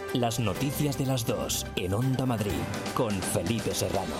Las noticias de las 2 en Onda Madrid con Felipe Serrano.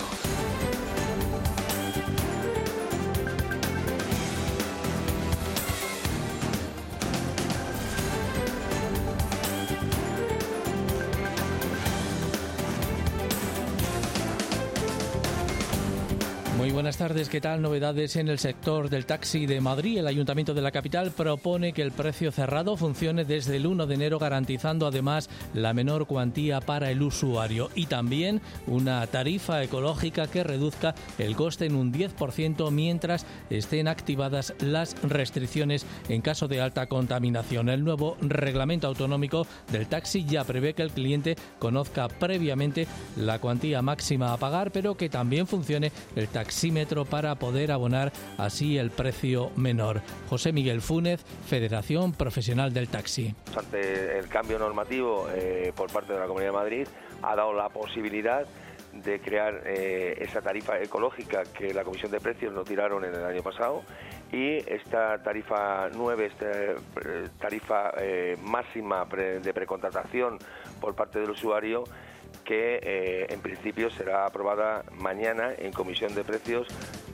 Muy buenas tardes, ¿qué tal? Novedades en el sector del taxi de Madrid. El Ayuntamiento de la capital propone que el precio cerrado funcione desde el 1 de enero, garantizando además la menor cuantía para el usuario y también una tarifa ecológica que reduzca el coste en un 10% mientras estén activadas las restricciones en caso de alta contaminación. El nuevo reglamento autonómico del taxi ya prevé que el cliente conozca previamente la cuantía máxima a pagar, pero que también funcione el taxímetro para poder abonar así el precio menor. José Miguel Fúnez, Federación Profesional del Taxi. Ante el cambio normativo por parte de la Comunidad de Madrid, ha dado la posibilidad de crear esa tarifa ecológica que la Comisión de Precios nos tiraron en el año pasado, y esta tarifa 9, esta tarifa máxima de precontratación por parte del usuario, que en principio será aprobada mañana en Comisión de Precios.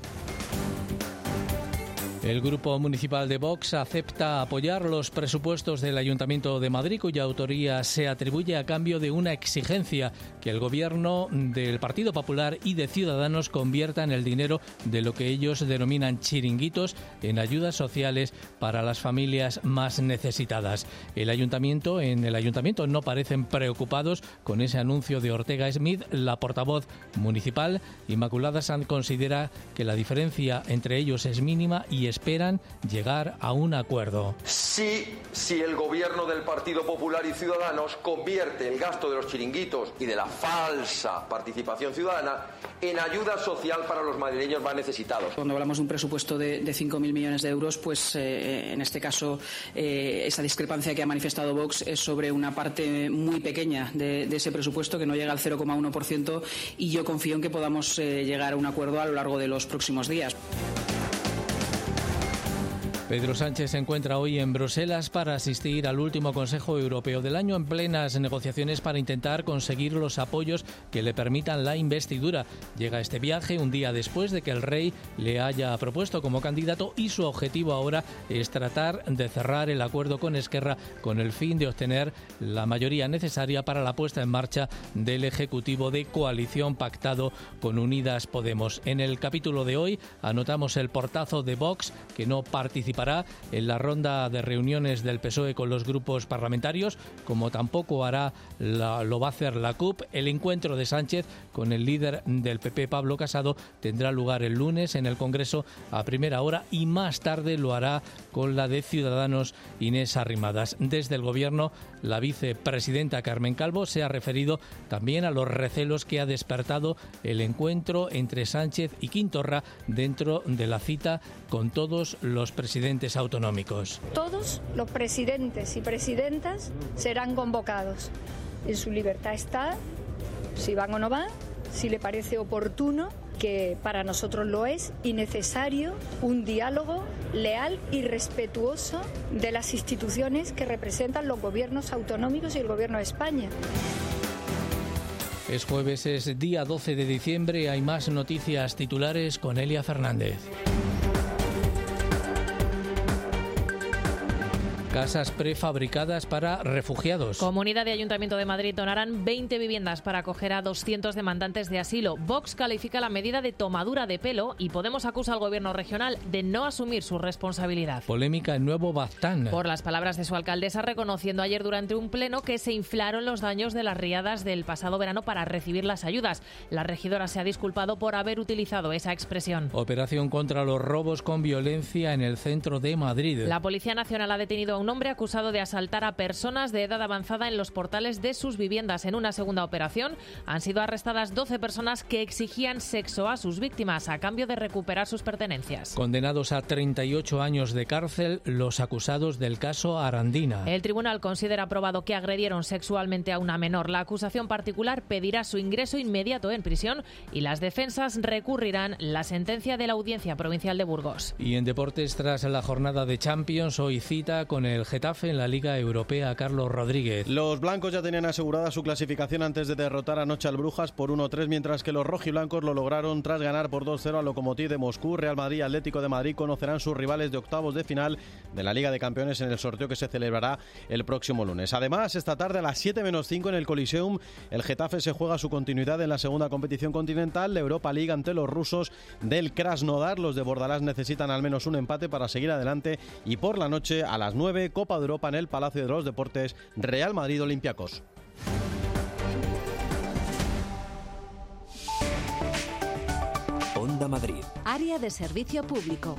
El Grupo Municipal de Vox acepta apoyar los presupuestos del Ayuntamiento de Madrid, cuya autoría se atribuye a cambio de una exigencia: que el Gobierno del Partido Popular y de Ciudadanos conviertan el dinero de lo que ellos denominan chiringuitos en ayudas sociales para las familias más necesitadas. En el Ayuntamiento no parecen preocupados con ese anuncio de Ortega Smith. La portavoz municipal, Inmaculada Sanz, considera que la diferencia entre ellos es mínima y esperan llegar a un acuerdo. Si el gobierno del Partido Popular y Ciudadanos convierte el gasto de los chiringuitos y de la falsa participación ciudadana en ayuda social para los madrileños más necesitados. Cuando hablamos de un presupuesto de 5.000 millones de euros, pues en este caso esa discrepancia que ha manifestado Vox es sobre una parte muy pequeña de ese presupuesto, que no llega al 0,1%, y yo confío en que podamos llegar a un acuerdo a lo largo de los próximos días. Pedro Sánchez se encuentra hoy en Bruselas para asistir al último Consejo Europeo del año, en plenas negociaciones para intentar conseguir los apoyos que le permitan la investidura. Llega este viaje un día después de que el rey le haya propuesto como candidato, y su objetivo ahora es tratar de cerrar el acuerdo con Esquerra con el fin de obtener la mayoría necesaria para la puesta en marcha del Ejecutivo de coalición pactado con Unidas Podemos. En el capítulo de hoy anotamos el portazo de Vox, que no participará en la ronda de reuniones del PSOE con los grupos parlamentarios, como tampoco lo va a hacer la CUP. El encuentro de Sánchez con el líder del PP, Pablo Casado, tendrá lugar el lunes en el Congreso a primera hora, y más tarde lo hará con la de Ciudadanos, Inés Arrimadas. Desde el Gobierno, la vicepresidenta Carmen Calvo se ha referido también a los recelos que ha despertado el encuentro entre Sánchez y Quintorra dentro de la cita con todos los presidentes autonómicos. Todos los presidentes y presidentas serán convocados. En su libertad está si van o no van, si le parece oportuno, que para nosotros lo es, y necesario, un diálogo leal y respetuoso de las instituciones que representan los gobiernos autonómicos y el Gobierno de España. Es jueves, es día 12 de diciembre. Hay más noticias titulares con Elia Fernández. Casas prefabricadas para refugiados. Comunidad y Ayuntamiento de Madrid donarán 20 viviendas para acoger a 200 demandantes de asilo. Vox califica la medida de tomadura de pelo y Podemos acusa al gobierno regional de no asumir su responsabilidad. Polémica en Nuevo Baztán. Por las palabras de su alcaldesa, reconociendo ayer durante un pleno que se inflaron los daños de las riadas del pasado verano para recibir las ayudas. La regidora se ha disculpado por haber utilizado esa expresión. Operación contra los robos con violencia en el centro de Madrid. La Policía Nacional ha detenido a un hombre acusado de asaltar a personas de edad avanzada en los portales de sus viviendas. En una segunda operación han sido arrestadas 12 personas que exigían sexo a sus víctimas a cambio de recuperar sus pertenencias. Condenados a 38 años de cárcel los acusados del caso Arandina. El tribunal considera probado que agredieron sexualmente a una menor. La acusación particular pedirá su ingreso inmediato en prisión y las defensas recurrirán la sentencia de la Audiencia Provincial de Burgos. Y en deportes, tras la jornada de Champions, hoy cita con el el Getafe en la Liga Europea. Carlos Rodríguez. Los blancos ya tenían asegurada su clasificación antes de derrotar anoche al Brujas por 1-3, mientras que los rojiblancos lo lograron tras ganar por 2-0 al Lokomotiv de Moscú. Real Madrid y Atlético de Madrid conocerán sus rivales de octavos de final de la Liga de Campeones en el sorteo que se celebrará el próximo lunes. Además, esta tarde a las 7:05 en el Coliseum, el Getafe se juega su continuidad en la segunda competición continental, la Europa League, ante los rusos del Krasnodar. Los de Bordalás necesitan al menos un empate para seguir adelante. Y por la noche, a las 9, Copa de Europa en el Palacio de los Deportes, Real Madrid-Olympiacos. Onda Madrid. Área de servicio público.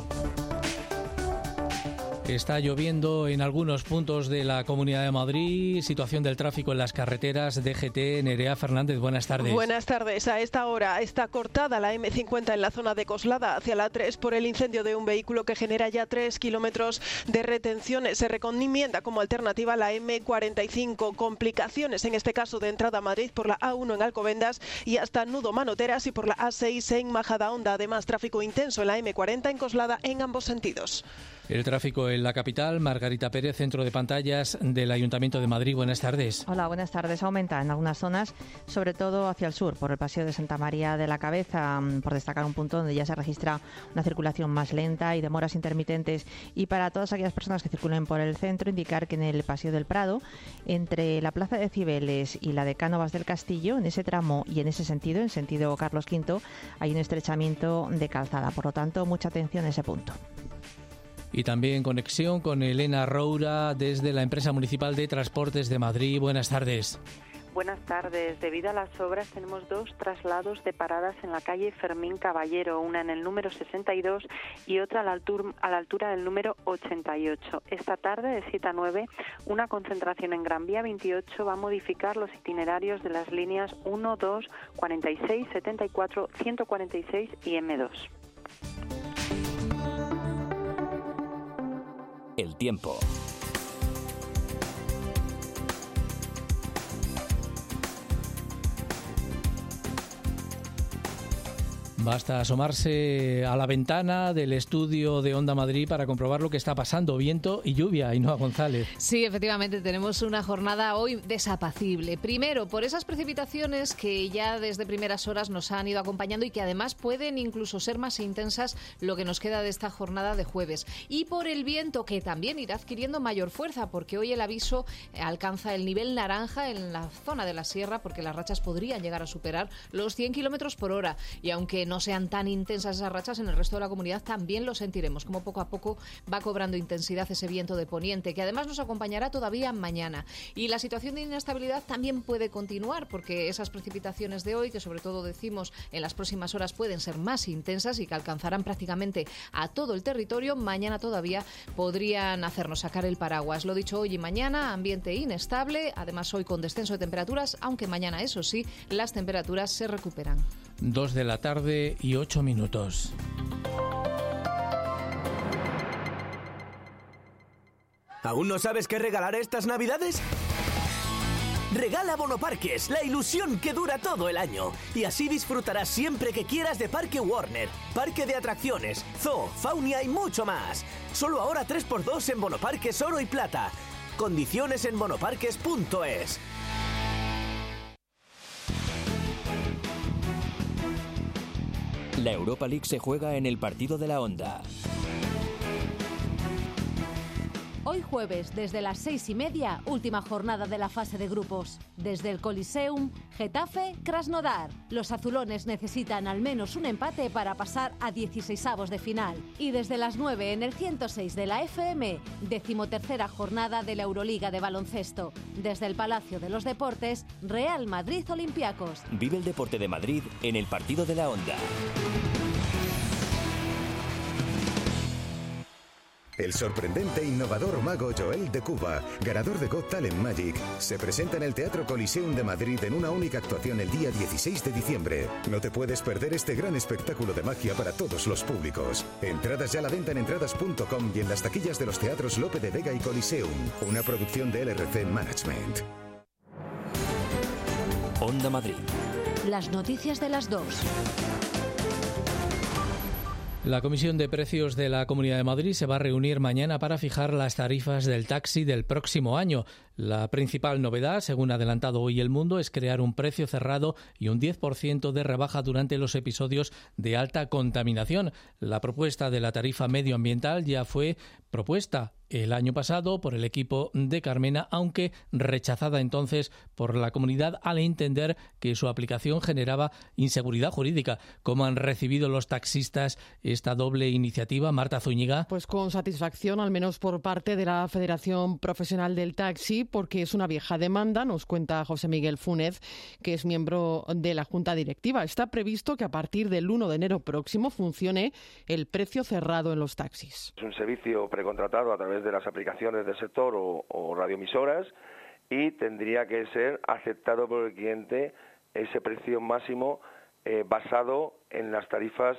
Está lloviendo en algunos puntos de la Comunidad de Madrid. Situación del tráfico en las carreteras. DGT, Nerea Fernández, buenas tardes. Buenas tardes. A esta hora está cortada la M50 en la zona de Coslada hacia la 3 por el incendio de un vehículo que genera ya 3 kilómetros de retención. Se recomienda como alternativa la M45. Complicaciones en este caso de entrada a Madrid por la A1 en Alcobendas y hasta Nudo Manoteras, y por la A6 en Majadahonda. Además, tráfico intenso en la M40 en Coslada en ambos sentidos. El tráfico en la capital. Margarita Pérez, centro de pantallas del Ayuntamiento de Madrid. Buenas tardes. Hola, buenas tardes. Aumenta en algunas zonas, sobre todo hacia el sur, por el Paseo de Santa María de la Cabeza, por destacar un punto donde ya se registra una circulación más lenta y demoras intermitentes. Y para todas aquellas personas que circulen por el centro, indicar que en el Paseo del Prado, entre la Plaza de Cibeles y la de Cánovas del Castillo, en ese tramo y en ese sentido, en sentido Carlos V, hay un estrechamiento de calzada. Por lo tanto, mucha atención en ese punto. Y también conexión con Elena Roura desde la Empresa Municipal de Transportes de Madrid. Buenas tardes. Buenas tardes. Debido a las obras tenemos 2 traslados de paradas en la calle Fermín Caballero, una en el número 62 y otra a la altura del número 88. Esta tarde de 7 a 9, una concentración en Gran Vía 28 va a modificar los itinerarios de las líneas 1, 2, 46, 74, 146 y M2. El tiempo. Basta asomarse a la ventana del estudio de Onda Madrid para comprobar lo que está pasando. Viento y lluvia. Ainhoa González. Sí, efectivamente, tenemos una jornada hoy desapacible. Primero, por esas precipitaciones que ya desde primeras horas nos han ido acompañando y que además pueden incluso ser más intensas lo que nos queda de esta jornada de jueves. Y por el viento, que también irá adquiriendo mayor fuerza, porque hoy el aviso alcanza el nivel naranja en la zona de la sierra, porque las rachas podrían llegar a superar los 100 kilómetros por hora. Y aunque no sean tan intensas esas rachas, en el resto de la comunidad también lo sentiremos, como poco a poco va cobrando intensidad ese viento de poniente, que además nos acompañará todavía mañana. Y la situación de inestabilidad también puede continuar, porque esas precipitaciones de hoy, que sobre todo decimos en las próximas horas pueden ser más intensas y que alcanzarán prácticamente a todo el territorio, mañana todavía podrían hacernos sacar el paraguas. Lo dicho, hoy y mañana, ambiente inestable, además hoy con descenso de temperaturas, aunque mañana, eso sí, las temperaturas se recuperan. 2 de la tarde y 8 minutos. ¿Aún no sabes qué regalar estas Navidades? Regala Bonoparques, la ilusión que dura todo el año. Y así disfrutarás siempre que quieras de Parque Warner, parque de atracciones, zoo, faunia y mucho más. Solo ahora 3x2 en Bonoparques Oro y Plata. Condiciones en bonoparques.es. La Europa League se juega en el partido de la Onda. Hoy jueves, desde las 6:30, última jornada de la fase de grupos. Desde el Coliseum, Getafe, Krasnodar. Los azulones necesitan al menos un empate para pasar a 16avos de final. Y desde las 9 en el 106 de la FM, 13ª jornada de la Euroliga de baloncesto. Desde el Palacio de los Deportes, Real Madrid-Olympiacos. Vive el deporte de Madrid en el partido de la Onda. El sorprendente e innovador mago Joel de Cuba, ganador de Got Talent Magic, se presenta en el Teatro Coliseum de Madrid en una única actuación el día 16 de diciembre. No te puedes perder este gran espectáculo de magia para todos los públicos. Entradas ya a la venta en entradas.com y en las taquillas de los teatros Lope de Vega y Coliseum, una producción de LRC Management. Onda Madrid. Las noticias de las 2. La Comisión de Precios de la Comunidad de Madrid se va a reunir mañana para fijar las tarifas del taxi del próximo año. La principal novedad, según ha adelantado hoy El Mundo, es crear un precio cerrado y un 10% de rebaja durante los episodios de alta contaminación. La propuesta de la tarifa medioambiental ya fue propuesta el año pasado por el equipo de Carmena, aunque rechazada entonces por la comunidad al entender que su aplicación generaba inseguridad jurídica. ¿Cómo han recibido los taxistas esta doble iniciativa, Marta Zúñiga? Pues con satisfacción, al menos por parte de la Federación Profesional del Taxi, porque es una vieja demanda, nos cuenta José Miguel Fúnez, que es miembro de la Junta Directiva. Está previsto que a partir del 1 de enero próximo funcione el precio cerrado en los taxis. Es un servicio precontratado a través de las aplicaciones del sector o radioemisoras, y tendría que ser aceptado por el cliente ese precio máximo basado en las tarifas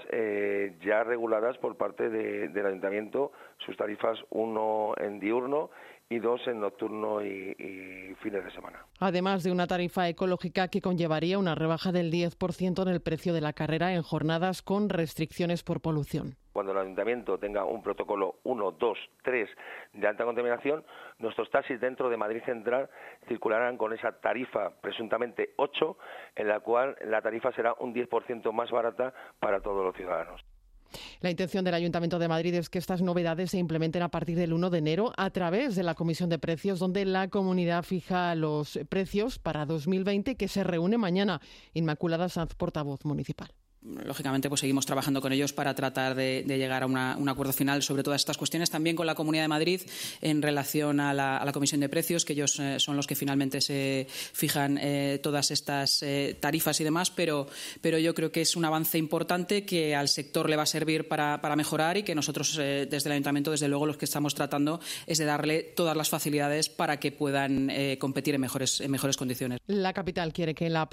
ya reguladas por parte del Ayuntamiento, sus tarifas 1 en diurno y 2 en nocturno y fines de semana. Además de una tarifa ecológica que conllevaría una rebaja del 10% en el precio de la carrera en jornadas con restricciones por polución. Cuando el Ayuntamiento tenga un protocolo 1, 2, 3 de alta contaminación, nuestros taxis dentro de Madrid Central circularán con esa tarifa presuntamente 8, en la cual la tarifa será un 10% más barata para todos los ciudadanos. La intención del Ayuntamiento de Madrid es que estas novedades se implementen a partir del 1 de enero a través de la Comisión de Precios, donde la comunidad fija los precios para 2020, que se reúne mañana. Inmaculada Sanz, portavoz municipal. Lógicamente, pues seguimos trabajando con ellos para tratar de llegar a un acuerdo final sobre todas estas cuestiones. También con la Comunidad de Madrid en relación a la Comisión de Precios, que ellos son los que finalmente se fijan todas estas tarifas y demás, pero yo creo que es un avance importante que al sector le va a servir para mejorar, y que nosotros desde el Ayuntamiento, desde luego, los que estamos tratando es de darle todas las facilidades para que puedan competir en mejores condiciones. La capital quiere que en la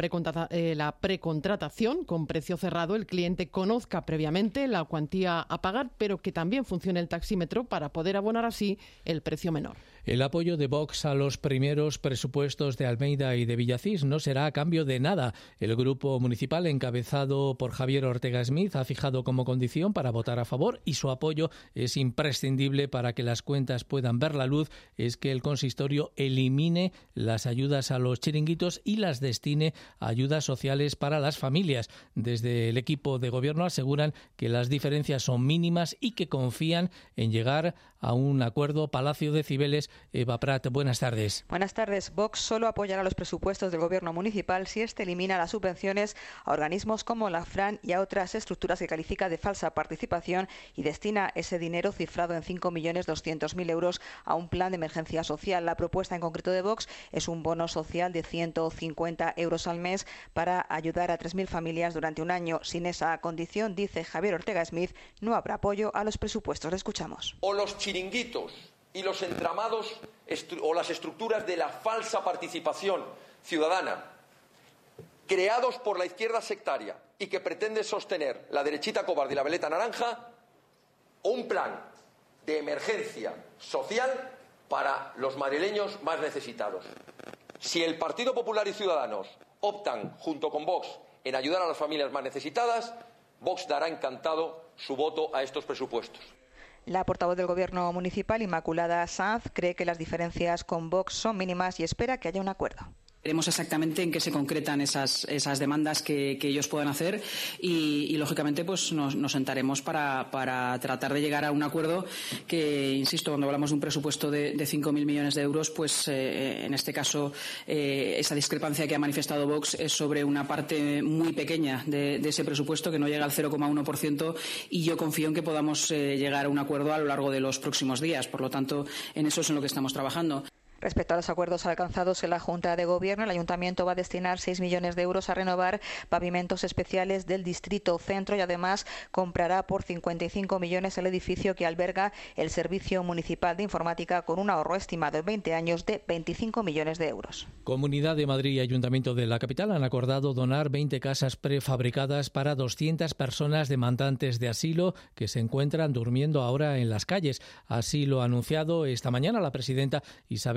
precontratación con precio cerrado el cliente conozca previamente la cuantía a pagar, pero que también funcione el taxímetro para poder abonar así el precio menor. El apoyo de Vox a los primeros presupuestos de Almeida y de Villacís no será a cambio de nada. El grupo municipal, encabezado por Javier Ortega Smith, ha fijado como condición para votar a favor, y su apoyo es imprescindible para que las cuentas puedan ver la luz, es que el consistorio elimine las ayudas a los chiringuitos y las destine a ayudas sociales para las familias. Desde el equipo de gobierno aseguran que las diferencias son mínimas y que confían en llegar a un acuerdo. Palacio de Cibeles, Eva Prat, buenas tardes. Buenas tardes. Vox solo apoyará los presupuestos del gobierno municipal si éste elimina las subvenciones a organismos como la FRAN y a otras estructuras que califica de falsa participación, y destina ese dinero cifrado en 5.200.000 euros a un plan de emergencia social. La propuesta en concreto de Vox es un bono social de 150 euros al mes para ayudar a 3.000 familias durante un año. Sin esa condición, dice Javier Ortega Smith, no habrá apoyo a los presupuestos. Le escuchamos. O los chiringuitos y los entramados o las estructuras de la falsa participación ciudadana creados por la izquierda sectaria y que pretende sostener la derechita cobarde y la veleta naranja, o un plan de emergencia social para los madrileños más necesitados. Si el Partido Popular y Ciudadanos optan junto con Vox en ayudar a las familias más necesitadas, Vox dará encantado su voto a estos presupuestos. La portavoz del Gobierno municipal, Inmaculada Sanz, cree que las diferencias con Vox son mínimas y espera que haya un acuerdo. Veremos exactamente en qué se concretan esas demandas que ellos puedan hacer, y lógicamente pues nos sentaremos para tratar de llegar a un acuerdo que, insisto, cuando hablamos de un presupuesto de 5.000 millones de euros, pues en este caso esa discrepancia que ha manifestado Vox es sobre una parte muy pequeña de ese presupuesto, que no llega al 0,1%, y yo confío en que podamos llegar a un acuerdo a lo largo de los próximos días. Por lo tanto, en eso es en lo que estamos trabajando. Respecto a los acuerdos alcanzados en la Junta de Gobierno, el Ayuntamiento va a destinar 6 millones de euros a renovar pavimentos especiales del Distrito Centro, y además comprará por 55 millones el edificio que alberga el Servicio Municipal de Informática, con un ahorro estimado en 20 años de 25 millones de euros. Comunidad de Madrid y Ayuntamiento de la capital han acordado donar 20 casas prefabricadas para 200 personas demandantes de asilo que se encuentran durmiendo ahora en las calles. Así lo ha anunciado esta mañana la presidenta Isabel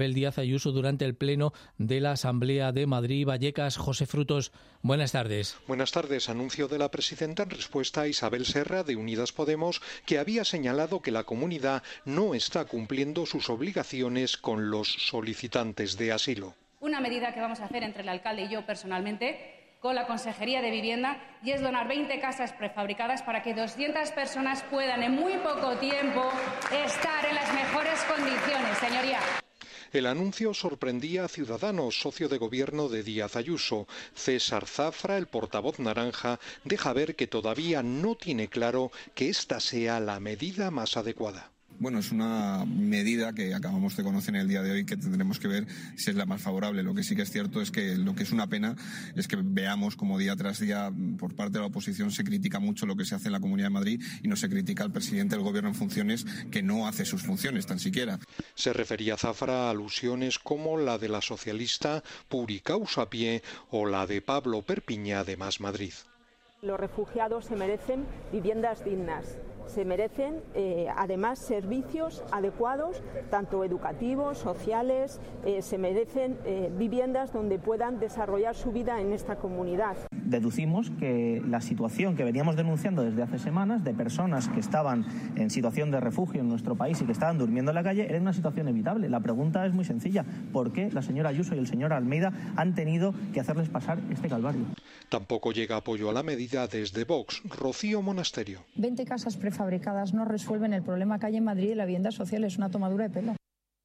Isabel Díaz Ayuso durante el pleno de la Asamblea de Madrid. Vallecas, José Frutos, buenas tardes. Buenas tardes. Anuncio de la presidenta en respuesta a Isabel Serra de Unidas Podemos, que había señalado que la comunidad no está cumpliendo sus obligaciones con los solicitantes de asilo. Una medida que vamos a hacer entre el alcalde y yo personalmente con la Consejería de Vivienda, y es donar 20 casas prefabricadas para que 200 personas puedan en muy poco tiempo estar en las mejores condiciones, señoría. El anuncio sorprendía a Ciudadanos, socio de gobierno de Díaz Ayuso. César Zafra, el portavoz naranja, deja ver que todavía no tiene claro que esta sea la medida más adecuada. Bueno, es una medida que acabamos de conocer en el día de hoy, que tendremos que ver si es la más favorable. Lo que sí que es cierto es que lo que es una pena es que veamos como día tras día por parte de la oposición se critica mucho lo que se hace en la Comunidad de Madrid y no se critica al presidente del Gobierno en funciones, que no hace sus funciones tan siquiera. Se refería Zafra a alusiones como la de la socialista Puri Causapié o la de Pablo Perpiñá de Más Madrid. Los refugiados se merecen viviendas dignas, se merecen además servicios adecuados, tanto educativos, sociales, se merecen viviendas donde puedan desarrollar su vida en esta comunidad. Deducimos que la situación que veníamos denunciando desde hace semanas de personas que estaban en situación de refugio en nuestro país y que estaban durmiendo en la calle era una situación evitable. La pregunta es muy sencilla: ¿por qué la señora Ayuso y el señor Almeida han tenido que hacerles pasar este calvario? Tampoco llega apoyo a la medida desde Vox. Rocío Monasterio. 20 casas prefabricadas no resuelven el problema que hay en Madrid y la vivienda social es una tomadura de pelo.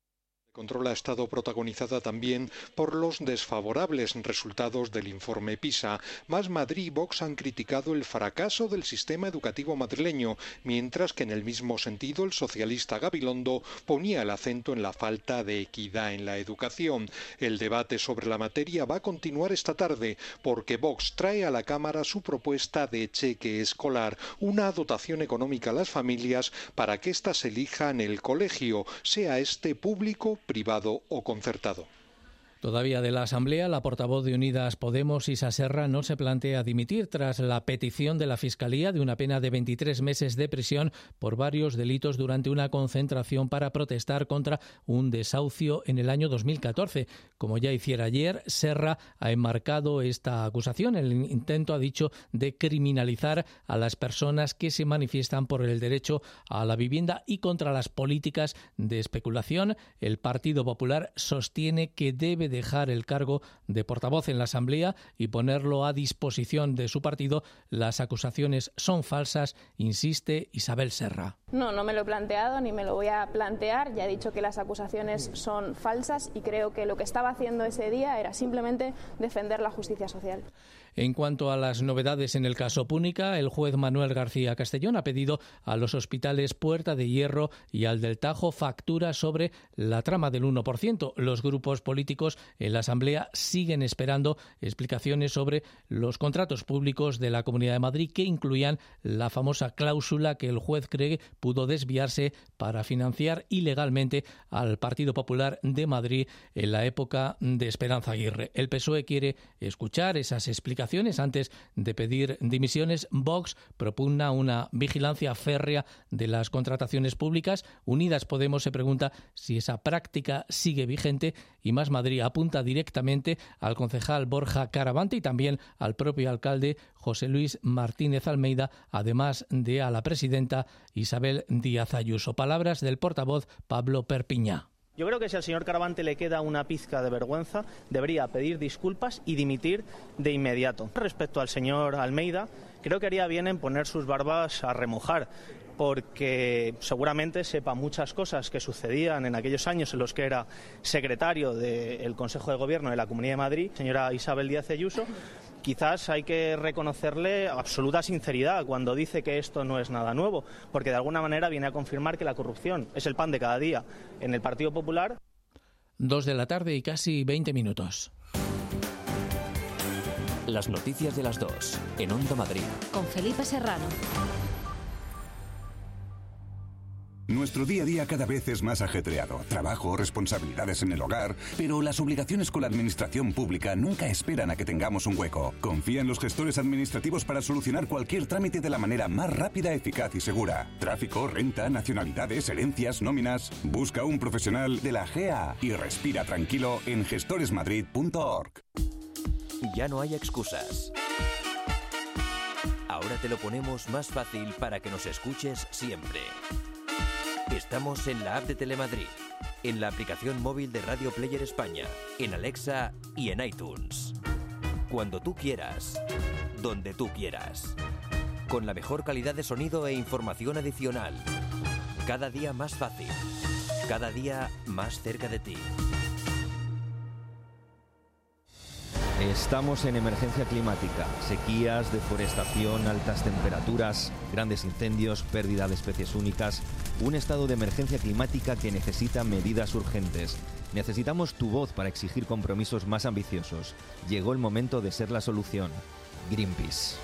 El control ha estado protagonizada también por los desfavorables resultados del informe PISA. Más Madrid y Vox han criticado el fracaso del sistema educativo madrileño, mientras que en el mismo sentido el socialista Gabilondo ponía el acento en la falta de equidad en la educación. El debate sobre la materia va a continuar esta tarde, porque Vox trae a la Cámara su propuesta de cheque escolar, una dotación económica a las familias para que éstas elijan el colegio, sea este público, privado o concertado. Todavía de la Asamblea, la portavoz de Unidas Podemos, Isa Serra, no se plantea dimitir tras la petición de la Fiscalía de una pena de 23 meses de prisión por varios delitos durante una concentración para protestar contra un desahucio en el año 2014. Como ya hiciera ayer, Serra ha enmarcado esta acusación en el intento, ha dicho, de criminalizar a las personas que se manifiestan por el derecho a la vivienda y contra las políticas de especulación. El Partido Popular sostiene que debe dejar el cargo de portavoz en la Asamblea y ponerlo a disposición de su partido. Las acusaciones son falsas, insiste Isabel Serra. No me lo he planteado ni me lo voy a plantear. Ya he dicho que las acusaciones son falsas y creo que lo que estaba haciendo ese día era simplemente defender la justicia social. En cuanto a las novedades en el caso Púnica, el juez Manuel García Castellón ha pedido a los hospitales Puerta de Hierro y al del Tajo facturas sobre la trama del 1%. Los grupos políticos en la Asamblea siguen esperando explicaciones sobre los contratos públicos de la Comunidad de Madrid que incluían la famosa cláusula que el juez cree pudo desviarse para financiar ilegalmente al Partido Popular de Madrid en la época de Esperanza Aguirre. El PSOE quiere escuchar esas explicaciones antes de pedir dimisiones. Vox propugna una vigilancia férrea de las contrataciones públicas. Unidas Podemos se pregunta si esa práctica sigue vigente y Más Madrid apunta directamente al concejal Borja Caravante y también al propio alcalde José Luis Martínez Almeida, además de a la presidenta Isabel Díaz Ayuso. Palabras del portavoz Pablo Perpiñá. Yo creo que si al señor Caravante le queda una pizca de vergüenza, debería pedir disculpas y dimitir de inmediato. Respecto al señor Almeida, creo que haría bien en poner sus barbas a remojar, porque seguramente sepa muchas cosas que sucedían en aquellos años en los que era secretario del Consejo de Gobierno de la Comunidad de Madrid, señora Isabel Díaz Ayuso. Quizás hay que reconocerle absoluta sinceridad cuando dice que esto no es nada nuevo, porque de alguna manera viene a confirmar que la corrupción es el pan de cada día en el Partido Popular. 2 de la tarde y casi 20 minutos. Las noticias de las 2 en Onda Madrid. Con Felipe Serrano. Nuestro día a día cada vez es más ajetreado. Trabajo, responsabilidades en el hogar, pero las obligaciones con la administración pública nunca esperan a que tengamos un hueco. Confía en los gestores administrativos para solucionar cualquier trámite de la manera más rápida, eficaz y segura. Tráfico, renta, nacionalidades, herencias, nóminas. Busca un profesional de la GEA y respira tranquilo en gestoresmadrid.org. Ya no hay excusas. Ahora te lo ponemos más fácil para que nos escuches siempre. Estamos en la app de Telemadrid, en la aplicación móvil de Radio Player España, en Alexa y en iTunes. Cuando tú quieras, donde tú quieras. Con la mejor calidad de sonido e información adicional. Cada día más fácil. Cada día más cerca de ti. Estamos en emergencia climática, sequías, deforestación, altas temperaturas, grandes incendios, pérdida de especies únicas, un estado de emergencia climática que necesita medidas urgentes. Necesitamos tu voz para exigir compromisos más ambiciosos. Llegó el momento de ser la solución. Greenpeace.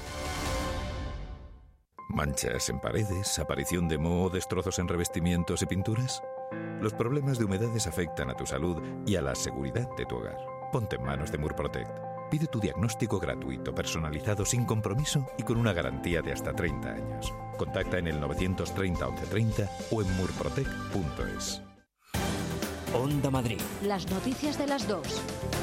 ¿Manchas en paredes, aparición de moho, destrozos en revestimientos y pinturas? Los problemas de humedades afectan a tu salud y a la seguridad de tu hogar. Ponte en manos de Murprotect. Pide tu diagnóstico gratuito, personalizado, sin compromiso y con una garantía de hasta 30 años. Contacta en el 930 1130 o en murprotect.es. Onda Madrid. Las noticias de las 2.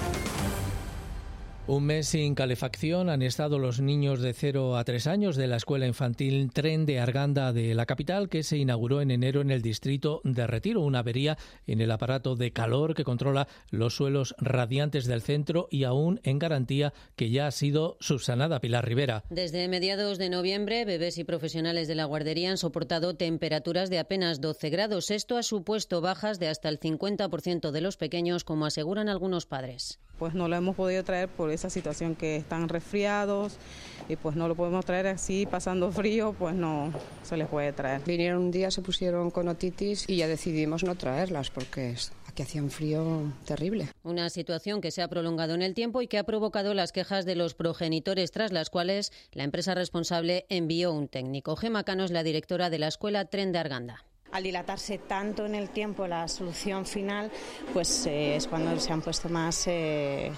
Un mes sin calefacción han estado los niños de 0 a 3 años de la escuela infantil Tren de Arganda de la capital, que se inauguró en enero en el distrito de Retiro. Una avería en el aparato de calor que controla los suelos radiantes del centro y aún en garantía, que ya ha sido subsanada. Pilar Rivera. Desde mediados de noviembre, bebés y profesionales de la guardería han soportado temperaturas de apenas 12 grados. Esto ha supuesto bajas de hasta el 50% de los pequeños, como aseguran algunos padres. Pues no lo hemos podido traer por esa situación, que están resfriados y pues no lo podemos traer así pasando frío, pues no se les puede traer. Vinieron un día, se pusieron con otitis y ya decidimos no traerlas porque aquí hacía un frío terrible. Una situación que se ha prolongado en el tiempo y que ha provocado las quejas de los progenitores, tras las cuales la empresa responsable envió un técnico. Gemma Cano es la directora de la escuela Tren de Arganda. Al dilatarse tanto en el tiempo la solución final, pues es cuando se han puesto más en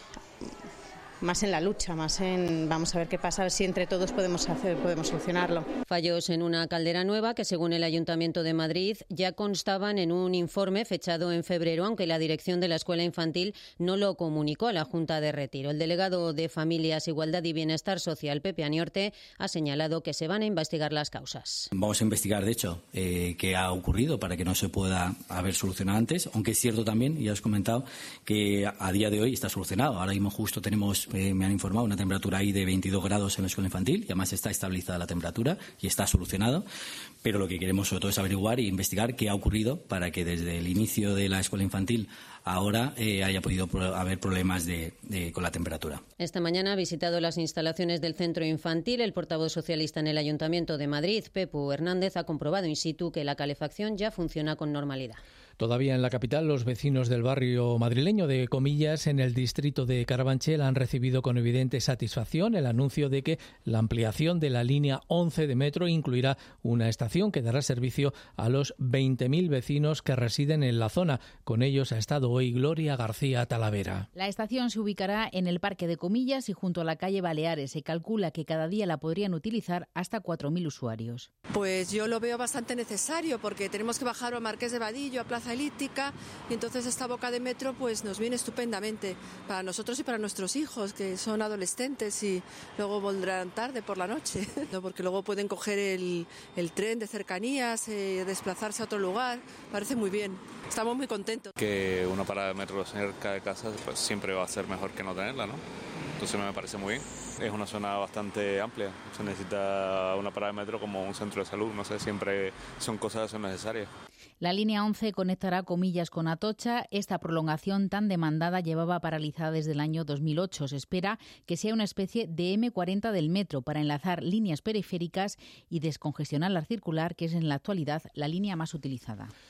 la lucha, más en vamos a ver qué pasa, a ver si entre todos podemos solucionarlo. Fallos en una caldera nueva que, según el Ayuntamiento de Madrid, ya constaban en un informe fechado en febrero, aunque la dirección de la escuela infantil no lo comunicó a la Junta de Retiro. El delegado de Familias, Igualdad y Bienestar Social, Pepe Aniorte, ha señalado que se van a investigar las causas. Vamos a investigar, de hecho, qué ha ocurrido para que no se pueda haber solucionado antes, aunque es cierto también, ya os he comentado, que a día de hoy está solucionado. Ahora mismo justo tenemos, me han informado, una temperatura ahí de 22 grados en la escuela infantil, y además está estabilizada la temperatura y está solucionado, pero lo que queremos sobre todo es averiguar e investigar qué ha ocurrido para que desde el inicio de la escuela infantil ahora haya podido haber problemas con la temperatura. Esta mañana ha visitado las instalaciones del centro infantil. El portavoz socialista en el Ayuntamiento de Madrid, Pepu Hernández, ha comprobado in situ que la calefacción ya funciona con normalidad. Todavía en la capital, los vecinos del barrio madrileño de Comillas, en el distrito de Carabanchel, han recibido con evidente satisfacción el anuncio de que la ampliación de la línea 11 de metro incluirá una estación que dará servicio a los 20.000 vecinos que residen en la zona. Con ellos ha estado hoy Gloria García Talavera. La estación se ubicará en el Parque de Comillas y junto a la calle Baleares. Se calcula que cada día la podrían utilizar hasta 4.000 usuarios. Pues yo lo veo bastante necesario, porque tenemos que bajar a Marqués de Vadillo, a Plaza Elíptica, y entonces esta boca de metro pues nos viene estupendamente para nosotros y para nuestros hijos, que son adolescentes y luego volverán tarde por la noche, ¿no? Porque luego pueden coger el tren de cercanías, desplazarse a otro lugar. Parece muy bien, estamos muy contentos. Que una parada de metro cerca de casa pues siempre va a ser mejor que no tenerla, ¿no? Entonces me parece muy bien. Es una zona bastante amplia, se necesita una parada de metro como un centro de salud, no sé, siempre son cosas que son necesarias. La línea 11 conectará Comillas con Atocha. Esta prolongación tan demandada llevaba paralizada desde el año 2008. Se espera que sea una especie de M40 del metro para enlazar líneas periféricas y descongestionar la circular, que es en la actualidad la línea más utilizada.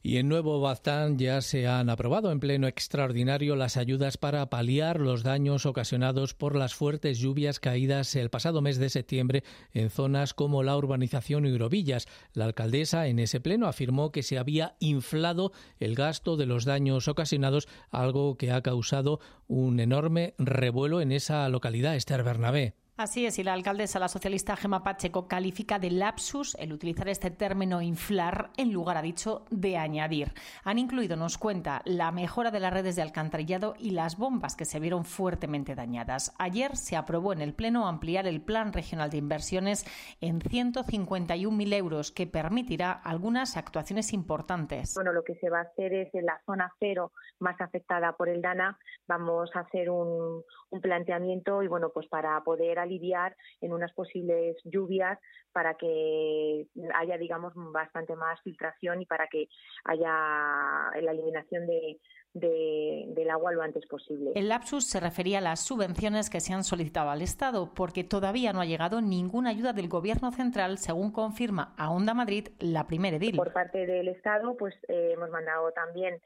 Y en Nuevo Baztán ya se han aprobado en pleno extraordinario las ayudas para paliar los daños ocasionados por las fuertes lluvias caídas el pasado mes de septiembre en zonas como la urbanización Eurovillas. La alcaldesa en ese pleno afirmó que se había inflado el gasto de los daños ocasionados, algo que ha causado un enorme revuelo en esa localidad. Esther Bernabé. Así es, y la alcaldesa, la socialista Gemma Pacheco, califica de lapsus el utilizar este término inflar en lugar, ha dicho, de añadir. Han incluido, nos cuenta, la mejora de las redes de alcantarillado y las bombas que se vieron fuertemente dañadas. Ayer se aprobó en el Pleno ampliar el Plan Regional de Inversiones en 151.000 euros, que permitirá algunas actuaciones importantes. Bueno, lo que se va a hacer es en la zona cero más afectada por el DANA, vamos a hacer un planteamiento y bueno, pues para poder aliviar en unas posibles lluvias, para que haya, digamos, bastante más filtración y para que haya la eliminación del agua lo antes posible. El lapsus se refería a las subvenciones que se han solicitado al Estado, porque todavía no ha llegado ninguna ayuda del Gobierno central, según confirma a Onda Madrid la primera edil. Por parte del Estado, pues hemos mandado también,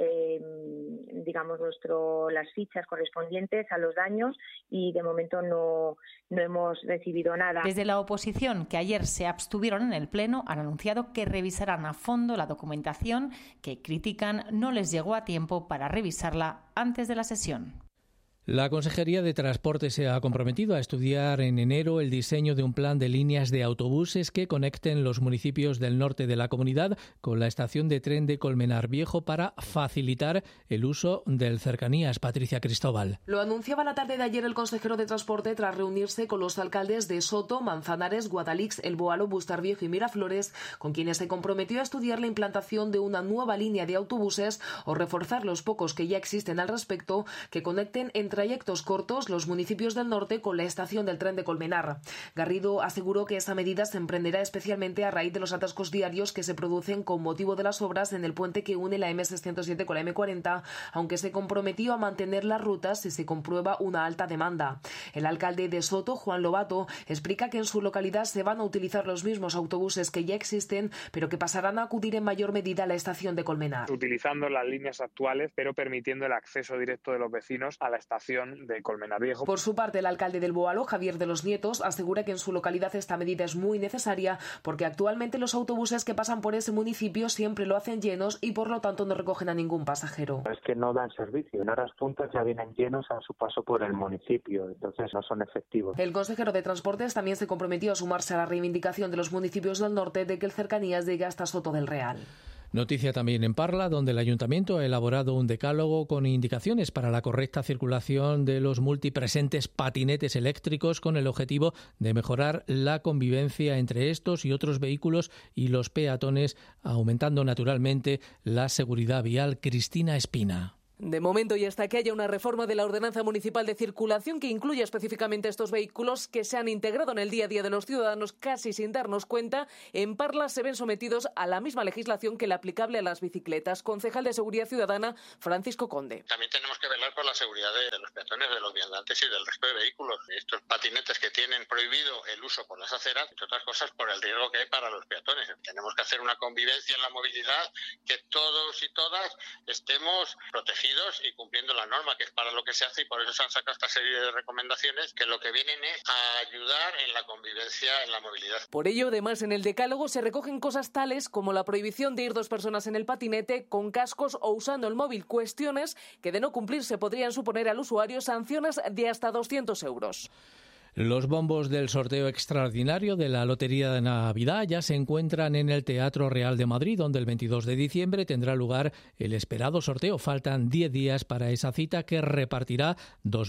digamos, las fichas correspondientes a los daños y de momento no hemos recibido nada. Desde la oposición, que ayer se abstuvieron en el Pleno, han anunciado que revisarán a fondo la documentación que critican no les llegó a tiempo para revisarla antes de la sesión. La Consejería de Transporte se ha comprometido a estudiar en enero el diseño de un plan de líneas de autobuses que conecten los municipios del norte de la comunidad con la estación de tren de Colmenar Viejo para facilitar el uso del Cercanías. Patricia Cristóbal. Lo anunciaba la tarde de ayer el consejero de Transporte tras reunirse con los alcaldes de Soto, Manzanares, Guadalix, El Boalo, Bustarviejo y Miraflores, con quienes se comprometió a estudiar la implantación de una nueva línea de autobuses o reforzar los pocos que ya existen al respecto, que conecten en trayectos cortos los municipios del norte con la estación del tren de Colmenar. Garrido aseguró que esa medida se emprenderá especialmente a raíz de los atascos diarios que se producen con motivo de las obras en el puente que une la M607 con la M40, aunque se comprometió a mantener las rutas si se comprueba una alta demanda. El alcalde de Soto, Juan Lobato, explica que en su localidad se van a utilizar los mismos autobuses que ya existen, pero que pasarán a acudir en mayor medida a la estación de Colmenar. Utilizando las líneas actuales, pero permitiendo el acceso directo de los vecinos a la estación de Colmenar Viejo. Por su parte, el alcalde del Boalo, Javier de los Nietos, asegura que en su localidad esta medida es muy necesaria porque actualmente los autobuses que pasan por ese municipio siempre lo hacen llenos y por lo tanto no recogen a ningún pasajero. Es que no dan servicio. En horas puntas ya vienen llenos a su paso por el municipio, entonces no son efectivos. El consejero de Transportes también se comprometió a sumarse a la reivindicación de los municipios del norte de que el Cercanías llegue hasta Soto del Real. Noticia también en Parla, donde el Ayuntamiento ha elaborado un decálogo con indicaciones para la correcta circulación de los multipresentes patinetes eléctricos con el objetivo de mejorar la convivencia entre estos y otros vehículos y los peatones, aumentando naturalmente la seguridad vial. Cristina Espina. De momento, y hasta que haya una reforma de la Ordenanza Municipal de Circulación que incluya específicamente estos vehículos que se han integrado en el día a día de los ciudadanos casi sin darnos cuenta, en Parla se ven sometidos a la misma legislación que la aplicable a las bicicletas. Concejal de Seguridad Ciudadana, Francisco Conde. También tenemos que velar por la seguridad de los peatones, de los viandantes y del resto de vehículos. Estos patinetes que tienen prohibido el uso por las aceras, entre otras cosas por el riesgo que hay para los peatones. Tenemos que hacer una convivencia en la movilidad, que todos y todas estemos protegidos y cumpliendo la norma, que es para lo que se hace, y por eso se han sacado esta serie de recomendaciones que lo que vienen es a ayudar en la convivencia, en la movilidad. Por ello, además, en el decálogo se recogen cosas tales como la prohibición de ir dos personas en el patinete con cascos o usando el móvil, cuestiones que de no cumplirse podrían suponer al usuario sanciones de hasta 200 euros. Los bombos del sorteo extraordinario de la Lotería de Navidad ya se encuentran en el Teatro Real de Madrid, donde el 22 de diciembre tendrá lugar el esperado sorteo. Faltan 10 días para esa cita que repartirá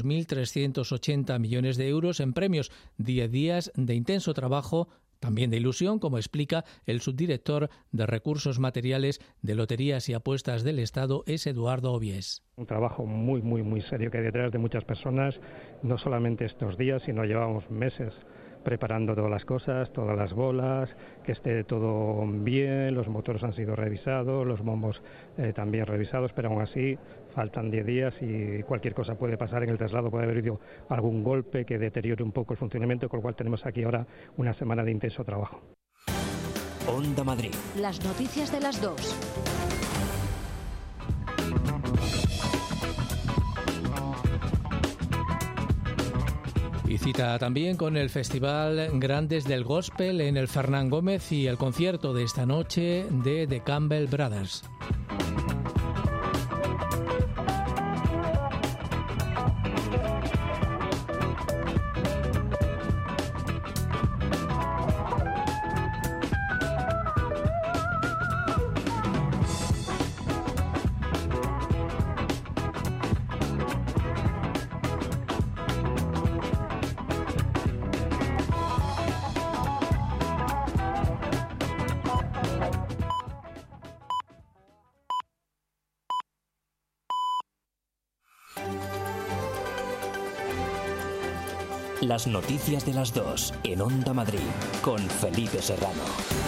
2.380 millones de euros en premios. 10 días de intenso trabajo, también de ilusión, como explica el subdirector de Recursos Materiales de Loterías y Apuestas del Estado, es Eduardo Obies. Un trabajo muy serio que hay detrás de muchas personas, no solamente estos días, sino llevamos meses preparando todas las cosas, todas las bolas, que esté todo bien, los motores han sido revisados, los bombos también revisados, pero aún así faltan 10 días y cualquier cosa puede pasar en el traslado, puede haber habido algún golpe que deteriore un poco el funcionamiento, con lo cual tenemos aquí ahora una semana de intenso trabajo. Onda Madrid. Las noticias de las 2. Y cita también con el Festival Grandes del Gospel en el Fernán Gómez y el concierto de esta noche de The Campbell Brothers. Las noticias de las 2 en Onda Madrid con Felipe Serrano.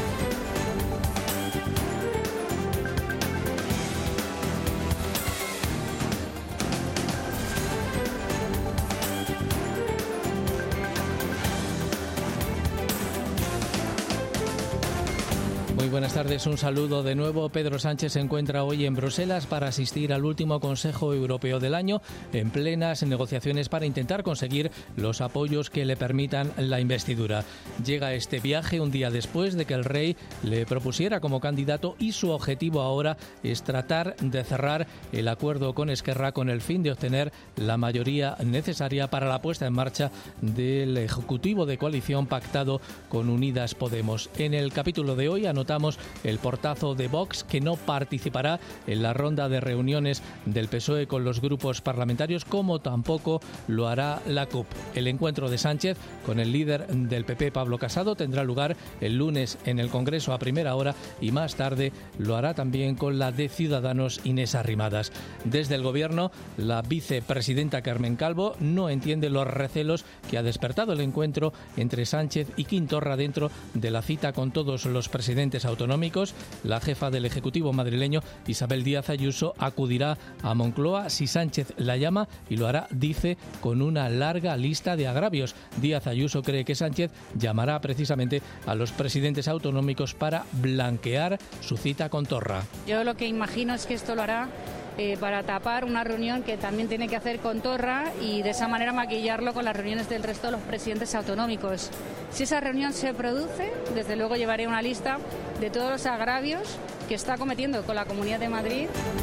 Muy buenas tardes, un saludo de nuevo. Pedro Sánchez se encuentra hoy en Bruselas para asistir al último Consejo Europeo del año, en plenas negociaciones para intentar conseguir los apoyos que le permitan la investidura. Llega este viaje un día después de que el rey le propusiera como candidato y su objetivo ahora es tratar de cerrar el acuerdo con Esquerra con el fin de obtener la mayoría necesaria para la puesta en marcha del Ejecutivo de coalición pactado con Unidas Podemos. En el capítulo de hoy anotamos el portazo de Vox, que no participará en la ronda de reuniones del PSOE con los grupos parlamentarios, como tampoco lo hará la CUP. El encuentro de Sánchez con el líder del PP, Pablo Casado, tendrá lugar el lunes en el Congreso a primera hora y más tarde lo hará también con la de Ciudadanos, Inés Arrimadas. Desde el Gobierno, la vicepresidenta Carmen Calvo no entiende los recelos que ha despertado el encuentro entre Sánchez y Quim Torra dentro de la cita con todos los presidentes autonómicos. La jefa del Ejecutivo madrileño, Isabel Díaz Ayuso, acudirá a Moncloa si Sánchez la llama y lo hará, dice, con una larga lista de agravios. Díaz Ayuso cree que Sánchez llamará precisamente a los presidentes autonómicos para blanquear su cita con Torra. Yo lo que imagino es que esto lo hará para tapar una reunión que también tiene que hacer con Torra y de esa manera maquillarlo con las reuniones del resto de los presidentes autonómicos. Si esa reunión se produce, desde luego llevaré una lista de todos los agravios que está cometiendo con la Comunidad de Madrid.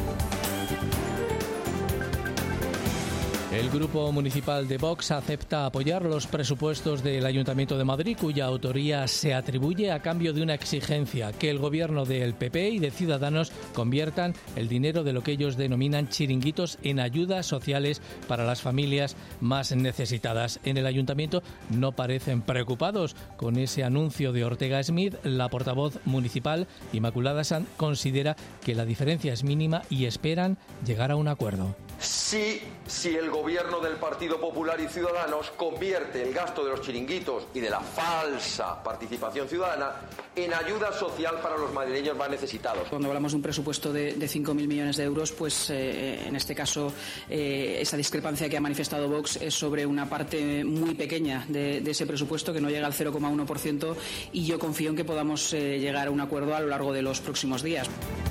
El Grupo Municipal de Vox acepta apoyar los presupuestos del Ayuntamiento de Madrid, cuya autoría se atribuye a cambio de una exigencia: que el gobierno del PP y de Ciudadanos conviertan el dinero de lo que ellos denominan chiringuitos en ayudas sociales para las familias más necesitadas. En el Ayuntamiento no parecen preocupados con ese anuncio de Ortega Smith. La portavoz municipal, Inmaculada Sanz, considera que la diferencia es mínima y esperan llegar a un acuerdo. Si el gobierno del Partido Popular y Ciudadanos convierte el gasto de los chiringuitos y de la falsa participación ciudadana en ayuda social para los madrileños más necesitados. Cuando hablamos de un presupuesto de 5.000 millones de euros, pues en este caso esa discrepancia que ha manifestado Vox es sobre una parte muy pequeña de ese presupuesto, que no llega al 0,1%, y yo confío en que podamos llegar a un acuerdo a lo largo de los próximos días.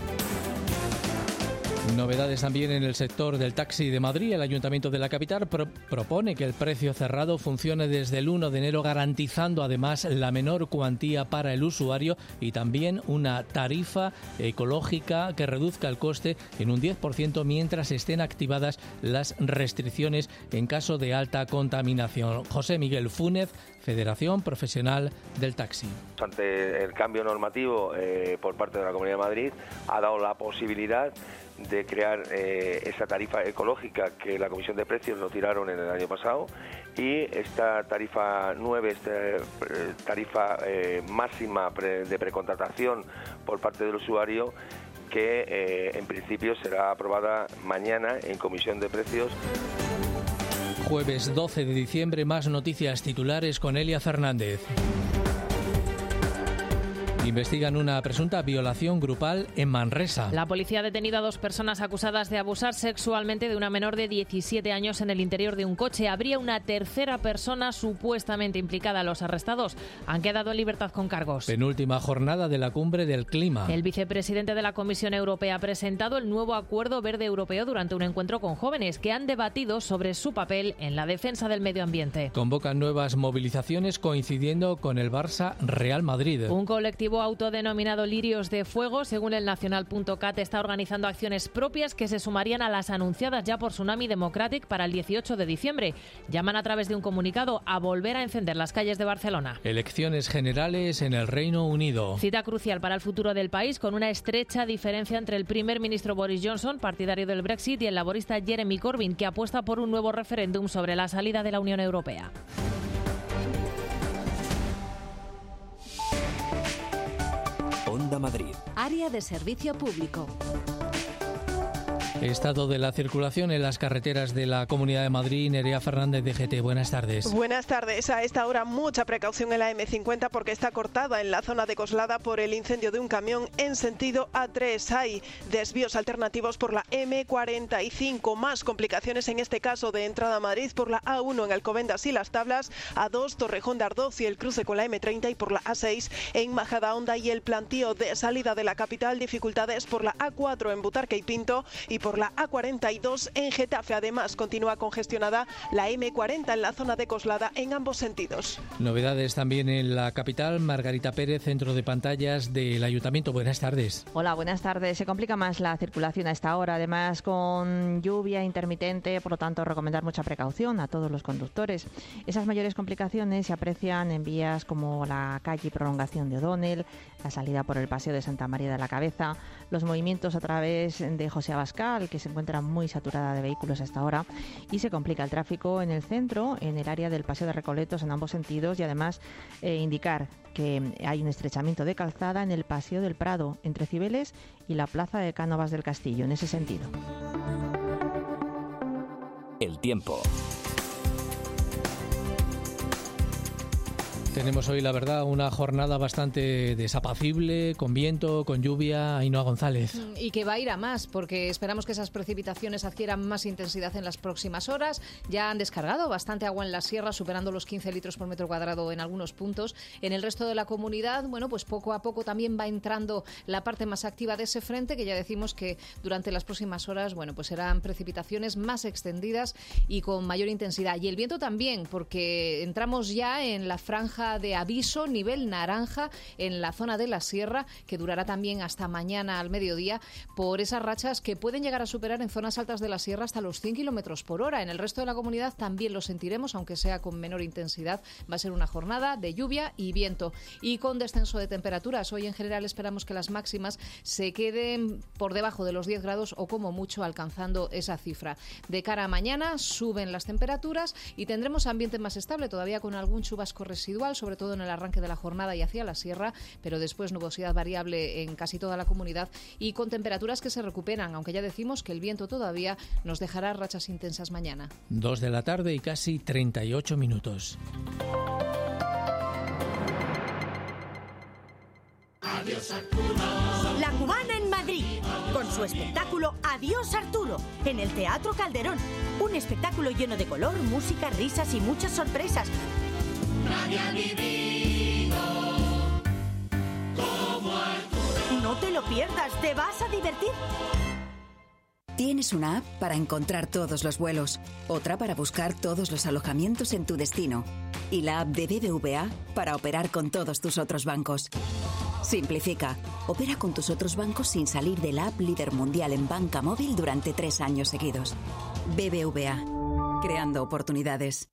Novedades también en el sector del taxi de Madrid. El Ayuntamiento de la capital propone que el precio cerrado funcione desde el 1 de enero, garantizando además la menor cuantía para el usuario y también una tarifa ecológica que reduzca el coste en un 10% mientras estén activadas las restricciones en caso de alta contaminación. José Miguel Fúnez, Federación Profesional del Taxi. Ante el cambio normativo por parte de la Comunidad de Madrid, ha dado la posibilidad de crear esa tarifa ecológica que la Comisión de Precios lo tiraron en el año pasado, y esta tarifa 9, esta tarifa máxima de precontratación por parte del usuario, que en principio será aprobada mañana en Comisión de Precios. Jueves 12 de diciembre, más noticias titulares con Elia Fernández. Investigan una presunta violación grupal en Manresa. La policía ha detenido a 2 personas acusadas de abusar sexualmente de una menor de 17 años en el interior de un coche. Habría una tercera persona supuestamente implicada. Los arrestados han quedado en libertad con cargos. Penúltima jornada de la Cumbre del Clima. El vicepresidente de la Comisión Europea ha presentado el nuevo Acuerdo Verde Europeo durante un encuentro con jóvenes que han debatido sobre su papel en la defensa del medio ambiente. Convocan nuevas movilizaciones coincidiendo con el Barça Real Madrid. Un colectivo autodenominado Lirios de Fuego, según el Nacional.cat, está organizando acciones propias que se sumarían a las anunciadas ya por Tsunami Democratic para el 18 de diciembre. Llaman a través de un comunicado a volver a encender las calles de Barcelona. Elecciones generales en el Reino Unido. Cita crucial para el futuro del país, con una estrecha diferencia entre el primer ministro Boris Johnson, partidario del Brexit, y el laborista Jeremy Corbyn, que apuesta por un nuevo referéndum sobre la salida de la Unión Europea. Onda Madrid. Área de servicio público. Estado de la circulación en las carreteras de la Comunidad de Madrid. Nerea Fernández, de GT. Buenas tardes. Buenas tardes. A esta hora mucha precaución en la M50 porque está cortada en la zona de Coslada por el incendio de un camión en sentido A3. Hay desvíos alternativos por la M45. Más complicaciones en este caso de entrada a Madrid por la A1 en Alcobendas y Las Tablas, A2 Torrejón de Ardoz y el cruce con la M30, y por la A6 en Majadahonda y el plantío de salida de la capital. Dificultades por la A4 en Butarque y Pinto y por la A42 en Getafe. Además, continúa congestionada la M40 en la zona de Coslada en ambos sentidos. Novedades también en la capital. Margarita Pérez, centro de pantallas del Ayuntamiento. Buenas tardes. Hola, buenas tardes. Se complica más la circulación a esta hora, además con lluvia intermitente, por lo tanto recomendar mucha precaución a todos los conductores. Esas mayores complicaciones se aprecian en vías como la calle Prolongación de O'Donnell, la salida por el Paseo de Santa María de la Cabeza, los movimientos a través de José Abascal, que se encuentra muy saturada de vehículos hasta ahora, y se complica el tráfico en el centro, en el área del Paseo de Recoletos en ambos sentidos, y además indicar que hay un estrechamiento de calzada en el Paseo del Prado, entre Cibeles y la Plaza de Cánovas del Castillo, en ese sentido. El tiempo. Tenemos hoy, la verdad, una jornada bastante desapacible, con viento, con lluvia. Ainhoa González. Y que va a ir a más, porque esperamos que esas precipitaciones adquieran más intensidad en las próximas horas. Ya han descargado bastante agua en la sierra, superando los 15 litros por metro cuadrado en algunos puntos. En el resto de la comunidad, bueno, pues poco a poco también va entrando la parte más activa de ese frente, que ya decimos que durante las próximas horas, bueno, pues serán precipitaciones más extendidas y con mayor intensidad. Y el viento también, porque entramos ya en la franja de aviso nivel naranja en la zona de la sierra, que durará también hasta mañana al mediodía, por esas rachas que pueden llegar a superar en zonas altas de la sierra hasta los 100 kilómetros por hora. En el resto de la comunidad también lo sentiremos, aunque sea con menor intensidad. Va a ser una jornada de lluvia y viento y con descenso de temperaturas. Hoy en general esperamos que las máximas se queden por debajo de los 10 grados o como mucho alcanzando esa cifra. De cara a mañana suben las temperaturas y tendremos ambiente más estable, todavía con algún chubasco residual, sobre todo en el arranque de la jornada y hacia la sierra, pero después nubosidad variable en casi toda la comunidad y con temperaturas que se recuperan, aunque ya decimos que el viento todavía nos dejará rachas intensas mañana. 2 de la tarde y casi 38 minutos. Adiós Arturo. La Cubana en Madrid, con su espectáculo Adiós Arturo, en el Teatro Calderón. Un espectáculo lleno de color, música, risas y muchas sorpresas. Nadie ha vivido como Arturo. No te lo pierdas, te vas a divertir. Tienes una app para encontrar todos los vuelos, otra para buscar todos los alojamientos en tu destino y la app de BBVA para operar con todos tus otros bancos. Simplifica. Opera con tus otros bancos sin salir de la app líder mundial en banca móvil durante 3 años seguidos. BBVA. Creando oportunidades.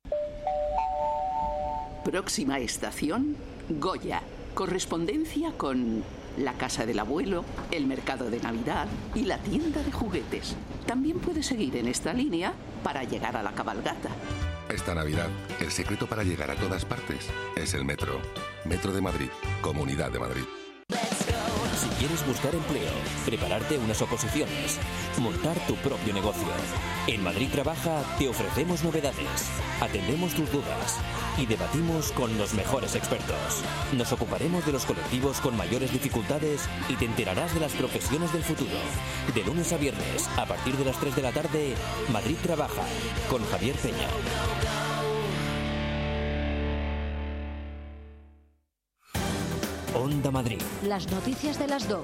Próxima estación, Goya. Correspondencia con la casa del abuelo, el mercado de Navidad y la tienda de juguetes. También puedes seguir en esta línea para llegar a la cabalgata. Esta Navidad, el secreto para llegar a todas partes es el metro. Metro de Madrid, Comunidad de Madrid. Si quieres buscar empleo, prepararte unas oposiciones, montar tu propio negocio. En Madrid Trabaja te ofrecemos novedades, atendemos tus dudas. y debatimos con los mejores expertos. Nos ocuparemos de los colectivos con mayores dificultades y te enterarás de las profesiones del futuro. De lunes a viernes, a partir de las 3 de la tarde, Madrid Trabaja, con Javier Peña. Onda Madrid. Las noticias de las 2.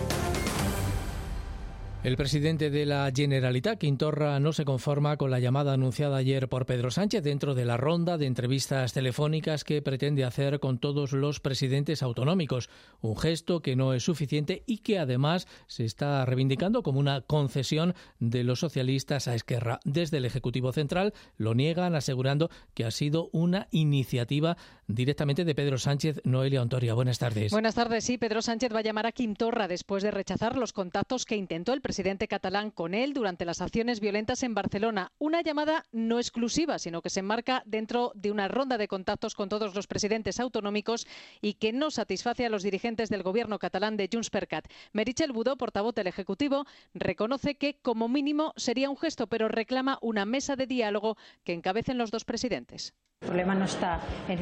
El presidente de la Generalitat, Quim Torra, no se conforma con la llamada anunciada ayer por Pedro Sánchez dentro de la ronda de entrevistas telefónicas que pretende hacer con todos los presidentes autonómicos. Un gesto que no es suficiente y que además se está reivindicando como una concesión de los socialistas a Esquerra. Desde el Ejecutivo Central lo niegan, asegurando que ha sido una iniciativa directamente de Pedro Sánchez. Noelia Ontoria, buenas tardes. Buenas tardes. Sí, Pedro Sánchez va a llamar a Quim Torra después de rechazar los contactos que intentó el presidente catalán con él durante las acciones violentas en Barcelona. Una llamada no exclusiva, sino que se enmarca dentro de una ronda de contactos con todos los presidentes autonómicos y que no satisface a los dirigentes del gobierno catalán de Junts per Cat. Meritxell Budó, portavoz del Ejecutivo, reconoce que como mínimo sería un gesto, pero reclama una mesa de diálogo que encabecen los dos presidentes. El problema no está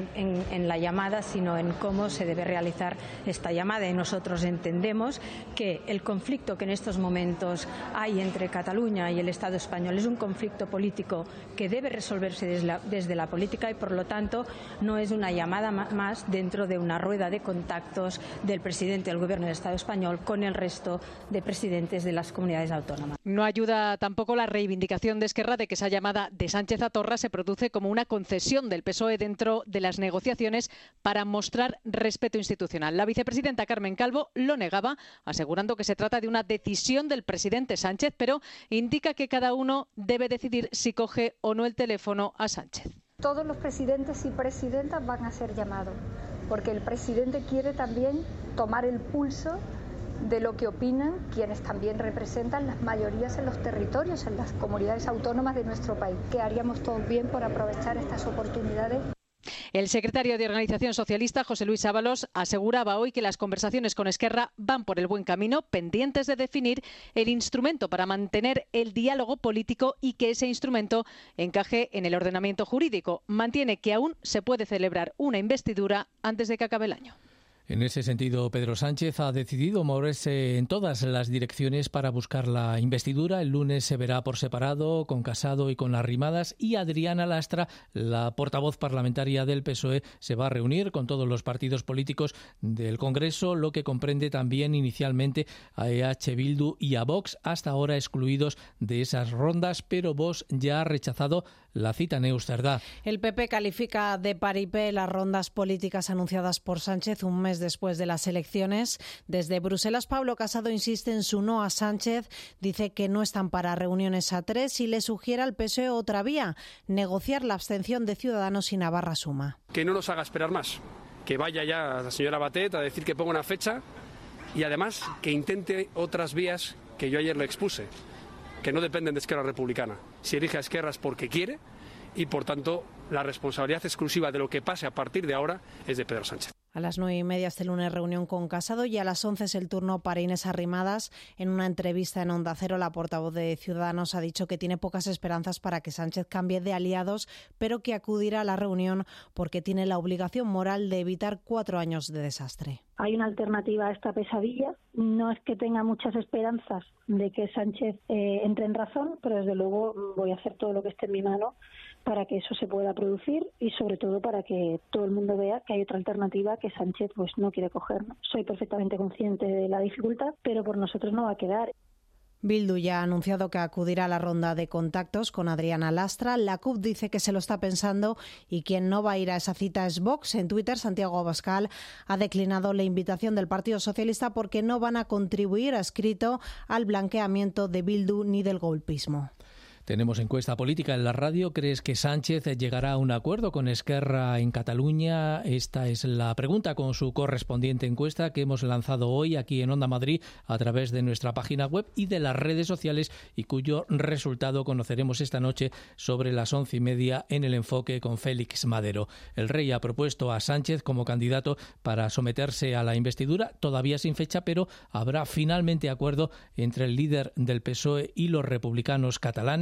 en la llamada, sino en cómo se debe realizar esta llamada. Y nosotros entendemos que el conflicto que en estos momentos hay entre Cataluña y el Estado español es un conflicto político que debe resolverse desde la política y, por lo tanto, no es una llamada más dentro de una rueda de contactos del presidente del Gobierno del Estado español con el resto de presidentes de las comunidades autónomas. No ayuda tampoco la reivindicación de Esquerra de que esa llamada de Sánchez a Torra se produce como una concesión del PSOE dentro de las negociaciones para mostrar respeto institucional. La vicepresidenta Carmen Calvo lo negaba, asegurando que se trata de una decisión del presidente Sánchez, pero indica que cada uno debe decidir si coge o no el teléfono a Sánchez. Todos los presidentes y presidentas van a ser llamados, porque el presidente quiere también tomar el pulso de lo que opinan quienes también representan las mayorías en los territorios, en las comunidades autónomas de nuestro país. Que haríamos todos bien por aprovechar estas oportunidades. El secretario de Organización Socialista, José Luis Ábalos, aseguraba hoy que las conversaciones con Esquerra van por el buen camino, pendientes de definir el instrumento para mantener el diálogo político y que ese instrumento encaje en el ordenamiento jurídico. Mantiene que aún se puede celebrar una investidura antes de que acabe el año. En ese sentido, Pedro Sánchez ha decidido moverse en todas las direcciones para buscar la investidura. El lunes se verá por separado con Casado y con Arrimadas, y Adriana Lastra, la portavoz parlamentaria del PSOE, se va a reunir con todos los partidos políticos del Congreso, lo que comprende también inicialmente a EH Bildu y a Vox, hasta ahora excluidos de esas rondas, pero Vox ya ha rechazado la cita en Eusterdá. El PP califica de paripé las rondas políticas anunciadas por Sánchez un mes después de las elecciones. Desde Bruselas, Pablo Casado insiste en su no a Sánchez, dice que no están para reuniones a tres y le sugiere al PSOE otra vía, negociar la abstención de Ciudadanos y Navarra Suma. Que no nos haga esperar más, que vaya ya la señora Batet a decir que ponga una fecha y además que intente otras vías que yo ayer le expuse, que no dependen de Esquerra Republicana. Si elige a Esquerra es porque quiere y, por tanto, la responsabilidad exclusiva de lo que pase a partir de ahora es de Pedro Sánchez. A las 9:30 este lunes reunión con Casado y a las 11 es el turno para Inés Arrimadas. En una entrevista en Onda Cero, la portavoz de Ciudadanos ha dicho que tiene pocas esperanzas para que Sánchez cambie de aliados, pero que acudirá a la reunión porque tiene la obligación moral de evitar 4 años de desastre. Hay una alternativa a esta pesadilla. No es que tenga muchas esperanzas de que Sánchez entre en razón, pero desde luego voy a hacer todo lo que esté en mi mano para que eso se pueda producir y sobre todo para que todo el mundo vea que hay otra alternativa que Sánchez pues no quiere coger. Soy perfectamente consciente de la dificultad, pero por nosotros no va a quedar. Bildu ya ha anunciado que acudirá a la ronda de contactos con Adriana Lastra. La CUP dice que se lo está pensando y quien no va a ir a esa cita es Vox. En Twitter, Santiago Abascal ha declinado la invitación del Partido Socialista porque no van a contribuir, ha escrito, al blanqueamiento de Bildu ni del golpismo. Tenemos encuesta política en la radio. ¿Crees que Sánchez llegará a un acuerdo con Esquerra en Cataluña? Esta es la pregunta con su correspondiente encuesta que hemos lanzado hoy aquí en Onda Madrid a través de nuestra página web y de las redes sociales y cuyo resultado conoceremos esta noche sobre las 11:30 en El Enfoque con Félix Madero. El Rey ha propuesto a Sánchez como candidato para someterse a la investidura, todavía sin fecha, pero habrá finalmente acuerdo entre el líder del PSOE y los republicanos catalanes.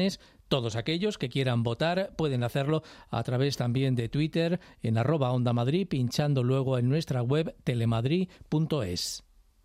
Todos aquellos que quieran votar pueden hacerlo a través también de Twitter en @OndaMadrid, pinchando luego en nuestra web telemadrid.es.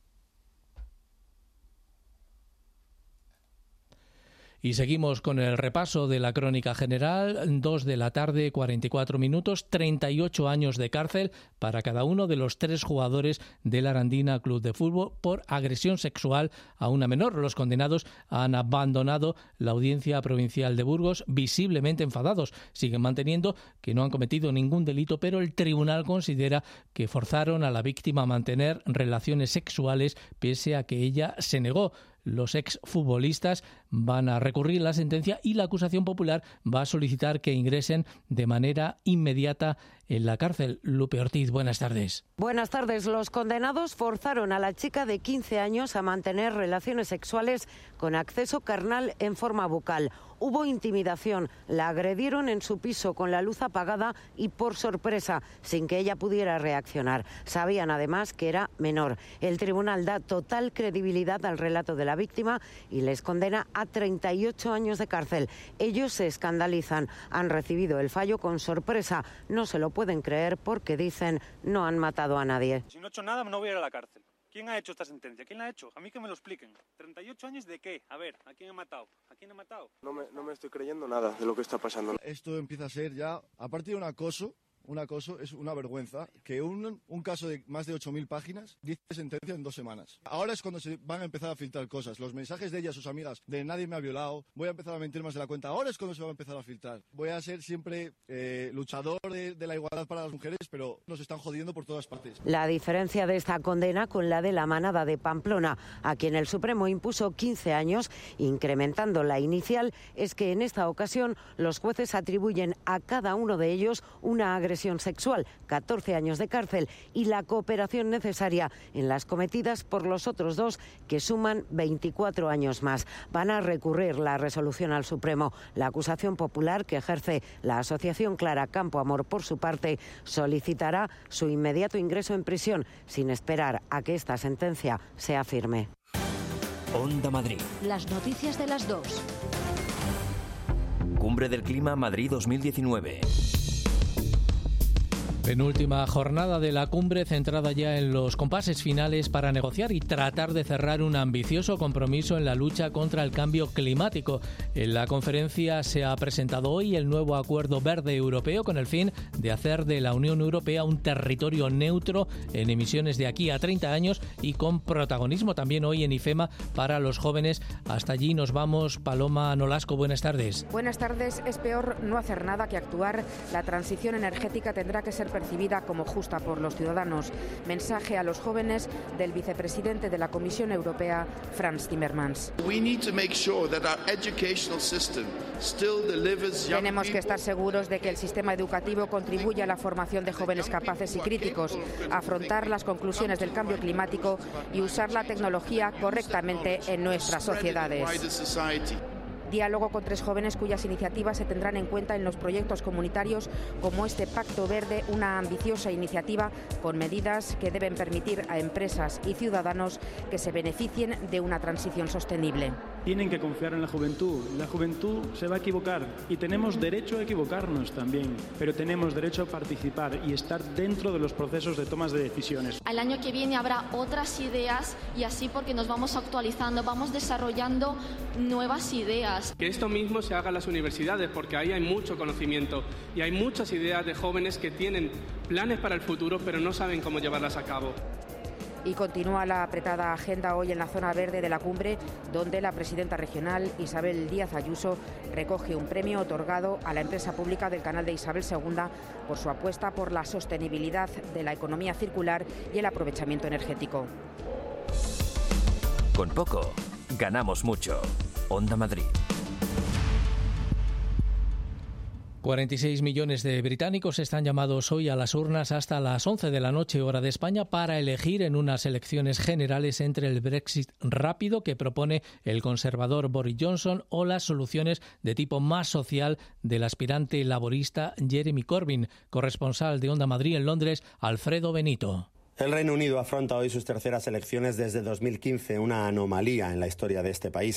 Y seguimos con el repaso de la crónica general. 2 de la tarde, 44 minutos, 38 años de cárcel para cada uno de los 3 jugadores del Arandina Club de Fútbol por agresión sexual a una menor. Los condenados han abandonado la audiencia provincial de Burgos visiblemente enfadados. Siguen manteniendo que no han cometido ningún delito, pero el tribunal considera que forzaron a la víctima a mantener relaciones sexuales pese a que ella se negó. Los exfutbolistas van a recurrir la sentencia y la acusación popular va a solicitar que ingresen de manera inmediata en la cárcel. Lupe Ortiz, buenas tardes. Buenas tardes. Los condenados forzaron a la chica de 15 años a mantener relaciones sexuales con acceso carnal en forma bucal. Hubo intimidación, la agredieron en su piso con la luz apagada y por sorpresa, sin que ella pudiera reaccionar. Sabían además que era menor. El tribunal da total credibilidad al relato de la víctima y les condena a 38 años de cárcel. Ellos se escandalizan, han recibido el fallo con sorpresa. No se lo pueden creer porque dicen no han matado a nadie. Si no he hecho nada, no voy a ir a la cárcel. ¿Quién ha hecho esta sentencia? ¿Quién la ha hecho? A mí que me lo expliquen. ¿38 años de qué? A ver, ¿a quién he matado? ¿A quién he matado? No me estoy creyendo nada de lo que está pasando. Esto empieza a ser ya, aparte de un acoso, es una vergüenza que un caso de más de 8.000 páginas dice sentencia en 2 semanas. Ahora es cuando se van a empezar a filtrar cosas. Los mensajes de ella, sus amigas, de nadie me ha violado, voy a empezar a mentir más de la cuenta. Ahora es cuando se va a empezar a filtrar. Voy a ser siempre luchador de la igualdad para las mujeres, pero nos están jodiendo por todas partes. La diferencia de esta condena con la de la manada de Pamplona, a quien el Supremo impuso 15 años, incrementando la inicial, es que en esta ocasión los jueces atribuyen a cada uno de ellos una agresión sexual, 14 años de cárcel y la cooperación necesaria en las cometidas por los otros 2 que suman 24 años más. Van a recurrir la resolución al Supremo. La acusación popular que ejerce la asociación Clara Campo Amor por su parte solicitará su inmediato ingreso en prisión sin esperar a que esta sentencia sea firme. Onda Madrid. Las noticias de las 2. Cumbre del Clima Madrid 2019. Penúltima jornada de la cumbre centrada ya en los compases finales para negociar y tratar de cerrar un ambicioso compromiso en la lucha contra el cambio climático. En la conferencia se ha presentado hoy el nuevo Acuerdo Verde Europeo con el fin de hacer de la Unión Europea un territorio neutro en emisiones de aquí a 30 años y con protagonismo también hoy en IFEMA para los jóvenes. Hasta allí nos vamos. Paloma Nolasco, buenas tardes. Buenas tardes. Es peor no hacer nada que actuar. La transición energética tendrá que ser percibida como justa por los ciudadanos. Mensaje a los jóvenes del vicepresidente de la Comisión Europea, Frans Timmermans. Tenemos que estar seguros de que el sistema educativo contribuye a la formación de jóvenes capaces y críticos, afrontar las conclusiones del cambio climático y usar la tecnología correctamente en nuestras sociedades. Diálogo con 3 jóvenes cuyas iniciativas se tendrán en cuenta en los proyectos comunitarios como este Pacto Verde, una ambiciosa iniciativa con medidas que deben permitir a empresas y ciudadanos que se beneficien de una transición sostenible. Tienen que confiar en la juventud se va a equivocar y tenemos derecho a equivocarnos también, pero tenemos derecho a participar y estar dentro de los procesos de tomas de decisiones. Al año que viene habrá otras ideas y así porque nos vamos actualizando, vamos desarrollando nuevas ideas. Que esto mismo se haga en las universidades, porque ahí hay mucho conocimiento y hay muchas ideas de jóvenes que tienen planes para el futuro, pero no saben cómo llevarlas a cabo. Y continúa la apretada agenda hoy en la zona verde de la cumbre, donde la presidenta regional, Isabel Díaz Ayuso, recoge un premio otorgado a la empresa pública del canal de Isabel II por su apuesta por la sostenibilidad de la economía circular y el aprovechamiento energético. Con poco, ganamos mucho. Onda Madrid. 46 millones de británicos están llamados hoy a las urnas hasta las 11 de la noche, hora de España, para elegir en unas elecciones generales entre el Brexit rápido que propone el conservador Boris Johnson o las soluciones de tipo más social del aspirante laborista Jeremy Corbyn. Corresponsal de Onda Madrid en Londres, Alfredo Benito. El Reino Unido afronta hoy sus terceras elecciones desde 2015, una anomalía en la historia de este país.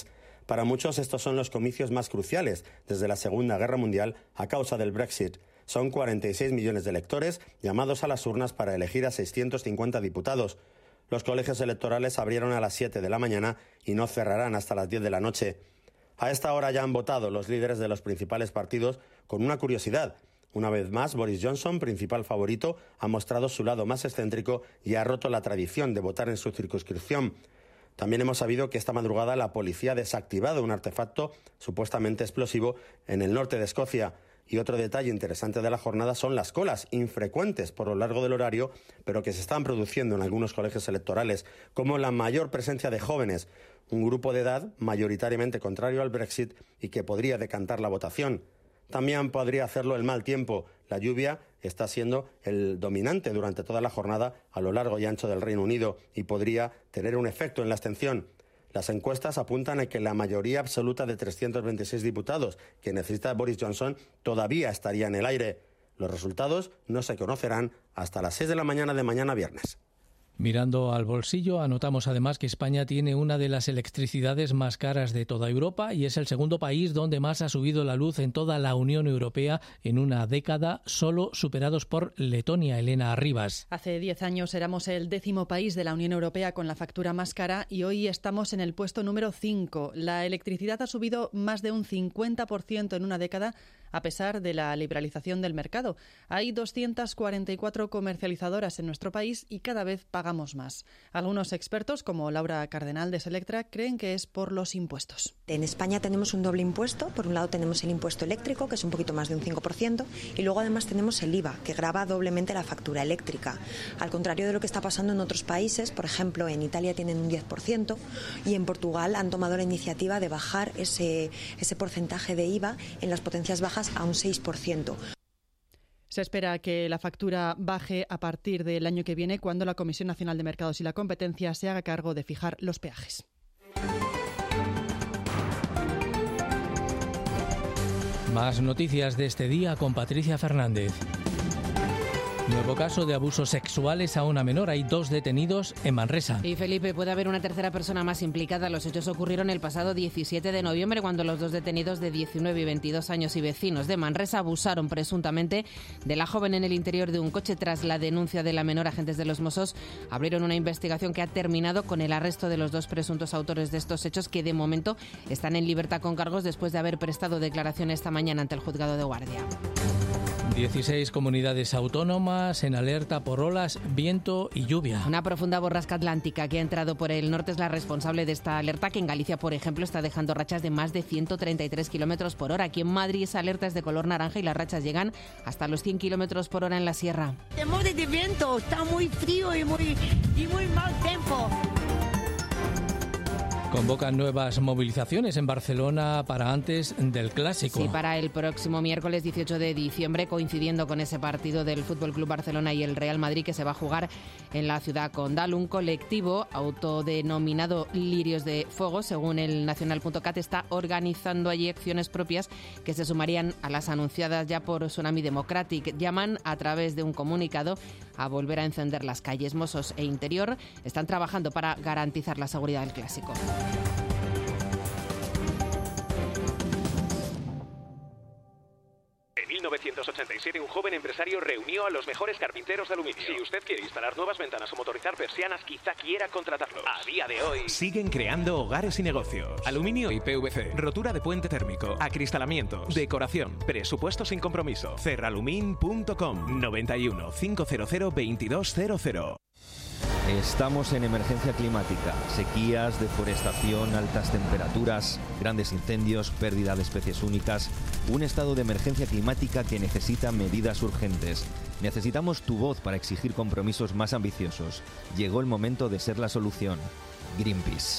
Para muchos estos son los comicios más cruciales desde la Segunda Guerra Mundial a causa del Brexit. Son 46 millones de electores llamados a las urnas para elegir a 650 diputados. Los colegios electorales abrieron a las 7 de la mañana y no cerrarán hasta las 10 de la noche. A esta hora ya han votado los líderes de los principales partidos con una curiosidad. Una vez más, Boris Johnson, principal favorito, ha mostrado su lado más excéntrico y ha roto la tradición de votar en su circunscripción. También hemos sabido que esta madrugada la policía ha desactivado un artefacto supuestamente explosivo en el norte de Escocia. Y otro detalle interesante de la jornada son las colas, infrecuentes por lo largo del horario, pero que se están produciendo en algunos colegios electorales, como la mayor presencia de jóvenes, un grupo de edad mayoritariamente contrario al Brexit y que podría decantar la votación. También podría hacerlo el mal tiempo. La lluvia está siendo el dominante durante toda la jornada a lo largo y ancho del Reino Unido y podría tener un efecto en la abstención. Las encuestas apuntan a que la mayoría absoluta de 326 diputados que necesita Boris Johnson todavía estaría en el aire. Los resultados no se conocerán hasta las 6 de la mañana de mañana viernes. Mirando al bolsillo, anotamos además que España tiene una de las electricidades más caras de toda Europa y es el segundo país donde más ha subido la luz en toda la Unión Europea en una década, solo superados por Letonia. Elena Arribas. Hace 10 años éramos el 10º país de la Unión Europea con la factura más cara y hoy estamos en el puesto número 5. La electricidad ha subido más de un 50% en una década, a pesar de la liberalización del mercado. Hay 244 comercializadoras en nuestro país y cada vez pagamos más. Algunos expertos, como Laura Cardenal de Selectra, creen que es por los impuestos. En España tenemos un doble impuesto. Por un lado tenemos el impuesto eléctrico, que es un poquito más de un 5%, y luego además tenemos el IVA, que grava doblemente la factura eléctrica. Al contrario de lo que está pasando en otros países, por ejemplo, en Italia tienen un 10% y en Portugal han tomado la iniciativa de bajar ese porcentaje de IVA en las potencias bajas a un 6%. Se espera que la factura baje a partir del año que viene, cuando la Comisión Nacional de Mercados y la Competencia se haga cargo de fijar los peajes. Más noticias de este día con Patricia Fernández. Nuevo caso de abusos sexuales a una menor. Hay 2 detenidos en Manresa. Y Felipe, puede haber una tercera persona más implicada. Los hechos ocurrieron el pasado 17 de noviembre cuando los 2 detenidos de 19 y 22 años y vecinos de Manresa abusaron presuntamente de la joven en el interior de un coche. Tras la denuncia de la menor, agentes de los Mossos abrieron una investigación que ha terminado con el arresto de los 2 presuntos autores de estos hechos, que de momento están en libertad con cargos después de haber prestado declaración esta mañana ante el juzgado de guardia. 16 comunidades autónomas en alerta por olas, viento y lluvia. Una profunda borrasca atlántica que ha entrado por el norte es la responsable de esta alerta, que en Galicia, por ejemplo, está dejando rachas de más de 133 kilómetros por hora. Aquí en Madrid esa alerta es de color naranja y las rachas llegan hasta los 100 kilómetros por hora en la sierra. Temor de viento, está muy frío y muy mal tiempo. Convocan nuevas movilizaciones en Barcelona para antes del Clásico. Sí, para el próximo miércoles 18 de diciembre, coincidiendo con ese partido del Fútbol Club Barcelona y el Real Madrid que se va a jugar en la ciudad condal. Un colectivo autodenominado Lirios de Fuego, según el Nacional.cat, está organizando allí acciones propias que se sumarían a las anunciadas ya por Tsunami Democratic. Llaman a través de un comunicado a volver a encender las calles. Mossos e Interior están trabajando para garantizar la seguridad del Clásico. En 1987, un joven empresario reunió a los mejores carpinteros de aluminio. Si usted quiere instalar nuevas ventanas o motorizar persianas, quizá quiera contratarlos. A día de hoy, siguen creando hogares y negocios. Aluminio y PVC, rotura de puente térmico, acristalamientos, decoración, presupuesto sin compromiso. Cerralumin.com 91 500 2200. Estamos en emergencia climática, sequías, deforestación, altas temperaturas, grandes incendios, pérdida de especies únicas, un estado de emergencia climática que necesita medidas urgentes. Necesitamos tu voz para exigir compromisos más ambiciosos. Llegó el momento de ser la solución. Greenpeace.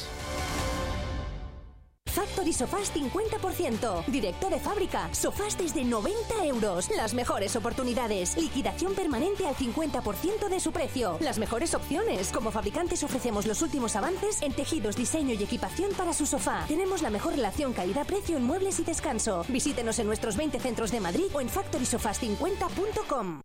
Factory Sofás 50%. Directo de fábrica. Sofás desde 90 euros. Las mejores oportunidades. Liquidación permanente al 50% de su precio. Las mejores opciones. Como fabricantes ofrecemos los últimos avances en tejidos, diseño y equipación para su sofá. Tenemos la mejor relación calidad-precio en muebles y descanso. Visítenos en nuestros 20 centros de Madrid o en factorysofás50.com.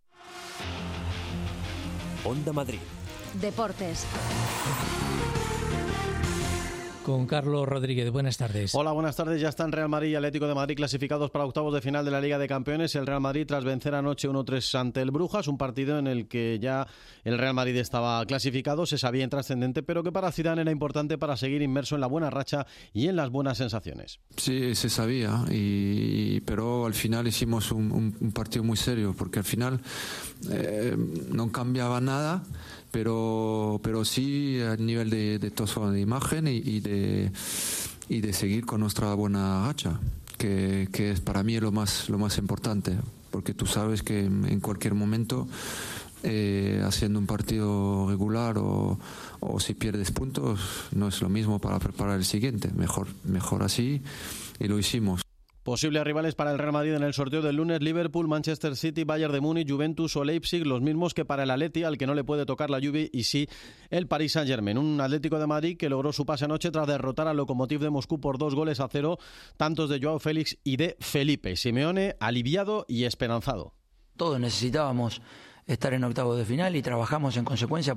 Onda Madrid. Deportes. Con Carlos Rodríguez. Buenas tardes. Hola, buenas tardes. Ya están Real Madrid y Atlético de Madrid clasificados para octavos de final de la Liga de Campeones. El Real Madrid tras vencer anoche 1-3 ante el Brujas, un partido en el que ya el Real Madrid estaba clasificado, se sabía intrascendente, pero que para Zidane era importante para seguir inmerso en la buena racha y en las buenas sensaciones. Sí, se sabía, pero al final hicimos un partido muy serio, porque al final no cambiaba nada. Pero sí a nivel de toda de imagen y de seguir con nuestra buena racha, que es para mí lo más importante, porque tú sabes que en cualquier momento haciendo un partido regular o si pierdes puntos no es lo mismo para preparar el siguiente, mejor así, y lo hicimos. Posibles rivales para el Real Madrid en el sorteo del lunes: Liverpool, Manchester City, Bayern de Múnich, Juventus o Leipzig, los mismos que para el Atleti, al que no le puede tocar la Juve, y sí el Paris Saint-Germain. Un Atlético de Madrid que logró su pase anoche tras derrotar al Lokomotiv de Moscú por 2-0, tantos de Joao Félix y de Felipe. Simeone aliviado y esperanzado. Todos necesitábamos estar en octavos de final y trabajamos en consecuencia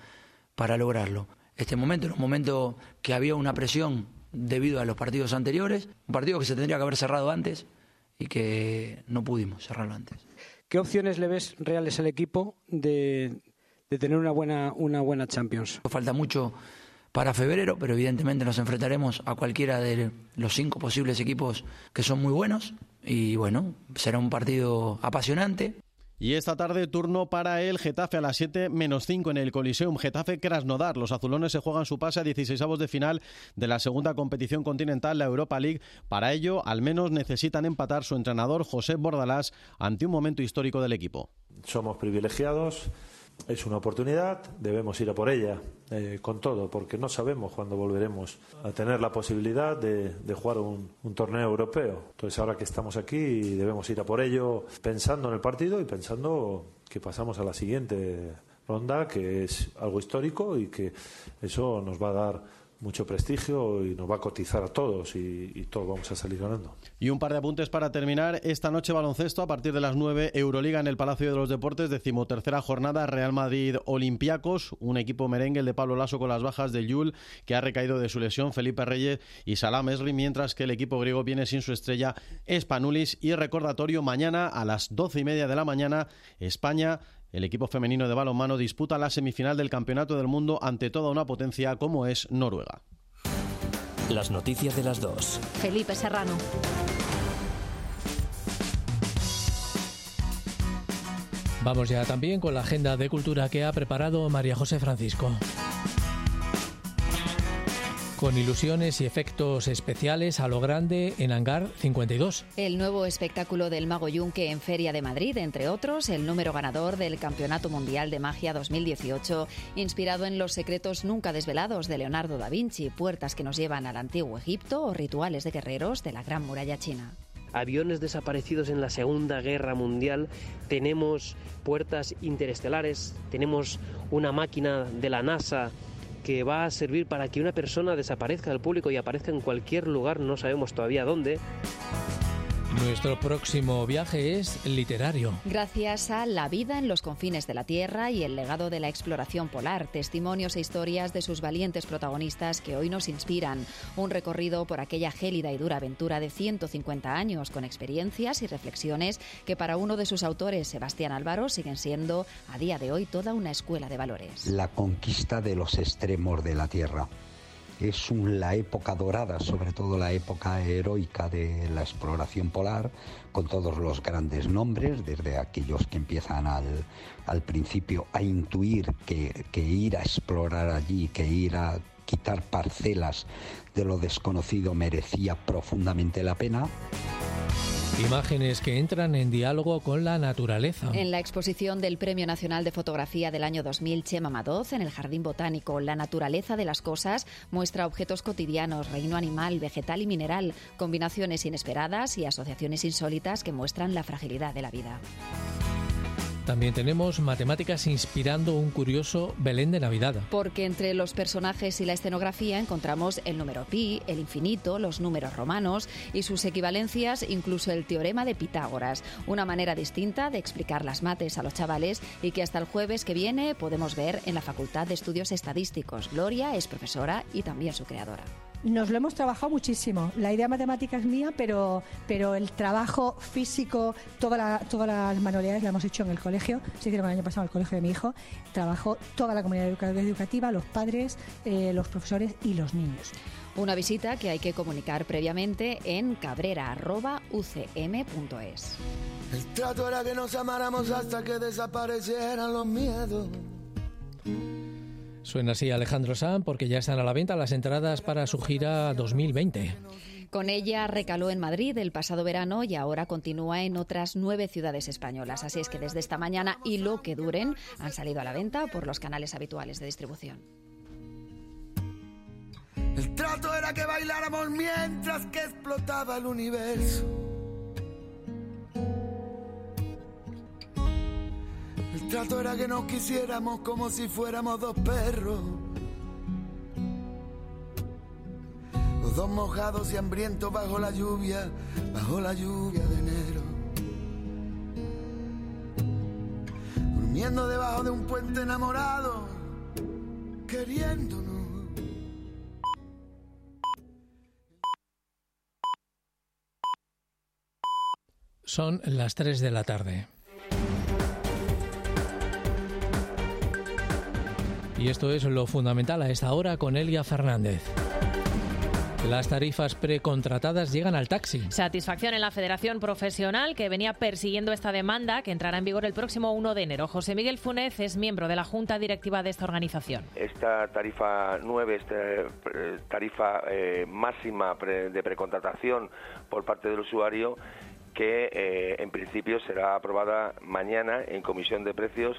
para lograrlo. Este momento era un momento que había una presión debido a los partidos anteriores, un partido que se tendría que haber cerrado antes y que no pudimos cerrarlo antes. ¿Qué opciones le ves reales al equipo de tener una buena Champions? Falta mucho para febrero, pero evidentemente nos enfrentaremos a cualquiera de los 5 posibles equipos que son muy buenos y bueno, será un partido apasionante. Y esta tarde turno para el Getafe a las 7:05 en el Coliseum. Getafe Krasnodar. Los azulones se juegan su pase a 16avos de final de la segunda competición continental, la Europa League. Para ello, al menos necesitan empatar su entrenador Josep Bordalás ante un momento histórico del equipo. Somos privilegiados, es una oportunidad, debemos ir a por ella con todo, porque no sabemos cuándo volveremos a tener la posibilidad de jugar un torneo europeo. Entonces ahora que estamos aquí debemos ir a por ello pensando en el partido y pensando que pasamos a la siguiente ronda, que es algo histórico y que eso nos va a dar mucho prestigio y nos va a cotizar a todos y todos vamos a salir ganando. Y un par de apuntes para terminar. Esta noche baloncesto a partir de las 9, Euroliga en el Palacio de los Deportes, 13ª jornada, Real Madrid-Olympiacos, un equipo merengue, el de Pablo Laso, con las bajas de Yul, que ha recaído de su lesión, Felipe Reyes y Salah Mesri, mientras que el equipo griego viene sin su estrella Spanulis. Y recordatorio, mañana a las 12:30 de la mañana, España, el equipo femenino de balonmano, disputa la semifinal del Campeonato del Mundo ante toda una potencia como es Noruega. Las noticias de las 2. Felipe Serrano. Vamos ya también con la agenda de cultura que ha preparado María José Francisco. Con ilusiones y efectos especiales a lo grande en Hangar 52. El nuevo espectáculo del Mago Yunque en Feria de Madrid, entre otros, el número ganador del Campeonato Mundial de Magia 2018, inspirado en los secretos nunca desvelados de Leonardo da Vinci, puertas que nos llevan al antiguo Egipto o rituales de guerreros de la Gran Muralla China. Aviones desaparecidos en la Segunda Guerra Mundial, tenemos puertas interestelares, tenemos una máquina de la NASA que va a servir para que una persona desaparezca del público y aparezca en cualquier lugar, no sabemos todavía dónde. Nuestro próximo viaje es literario. Gracias a La vida en los confines de la Tierra y el legado de la exploración polar, testimonios e historias de sus valientes protagonistas que hoy nos inspiran. Un recorrido por aquella gélida y dura aventura de 150 años, con experiencias y reflexiones que para uno de sus autores, Sebastián Álvaro, siguen siendo a día de hoy toda una escuela de valores. La conquista de los extremos de la Tierra. Es la época dorada, sobre todo la época heroica de la exploración polar, con todos los grandes nombres, desde aquellos que empiezan al principio a intuir que ir a explorar allí, que ir a quitar parcelas de lo desconocido merecía profundamente la pena. Imágenes que entran en diálogo con la naturaleza. En la exposición del Premio Nacional de Fotografía del año 2000, Chema Madoz, en el Jardín Botánico, La naturaleza de las cosas, muestra objetos cotidianos, reino animal, vegetal y mineral, combinaciones inesperadas y asociaciones insólitas que muestran la fragilidad de la vida. También tenemos matemáticas inspirando un curioso Belén de Navidad. Porque entre los personajes y la escenografía encontramos el número pi, el infinito, los números romanos y sus equivalencias, incluso el teorema de Pitágoras. Una manera distinta de explicar las mates a los chavales y que hasta el jueves que viene podemos ver en la Facultad de Estudios Estadísticos. Gloria es profesora y también su creadora. Nos lo hemos trabajado muchísimo. La idea matemática es mía, pero el trabajo físico, todas las manualidades las hemos hecho en el colegio. Se hicieron el año pasado en el colegio de mi hijo. Trabajó toda la comunidad educativa, los padres, los profesores y los niños. Una visita que hay que comunicar previamente en cabrera@ucm.es. El trato era que nos amáramos hasta que desaparecieran los miedos. Suena así Alejandro Sanz porque ya están a la venta las entradas para su gira 2020. Con ella recaló en Madrid el pasado verano y ahora continúa en otras 9 ciudades españolas. Así es que desde esta mañana y lo que duren han salido a la venta por los canales habituales de distribución. El trato era que bailáramos mientras que explotaba el universo. El trato era que nos quisiéramos como si fuéramos dos perros. Los dos mojados y hambrientos bajo la lluvia de enero. Durmiendo debajo de un puente enamorado, queriéndonos. Son las 3 de la tarde. Y esto es lo fundamental a esta hora con Elia Fernández. Las tarifas precontratadas llegan al taxi. Satisfacción en la Federación Profesional, que venía persiguiendo esta demanda, que entrará en vigor el próximo 1 de enero. José Miguel Funes es miembro de la Junta Directiva de esta organización. Esta tarifa 9, tarifa máxima de precontratación por parte del usuario, que en principio será aprobada mañana en Comisión de Precios.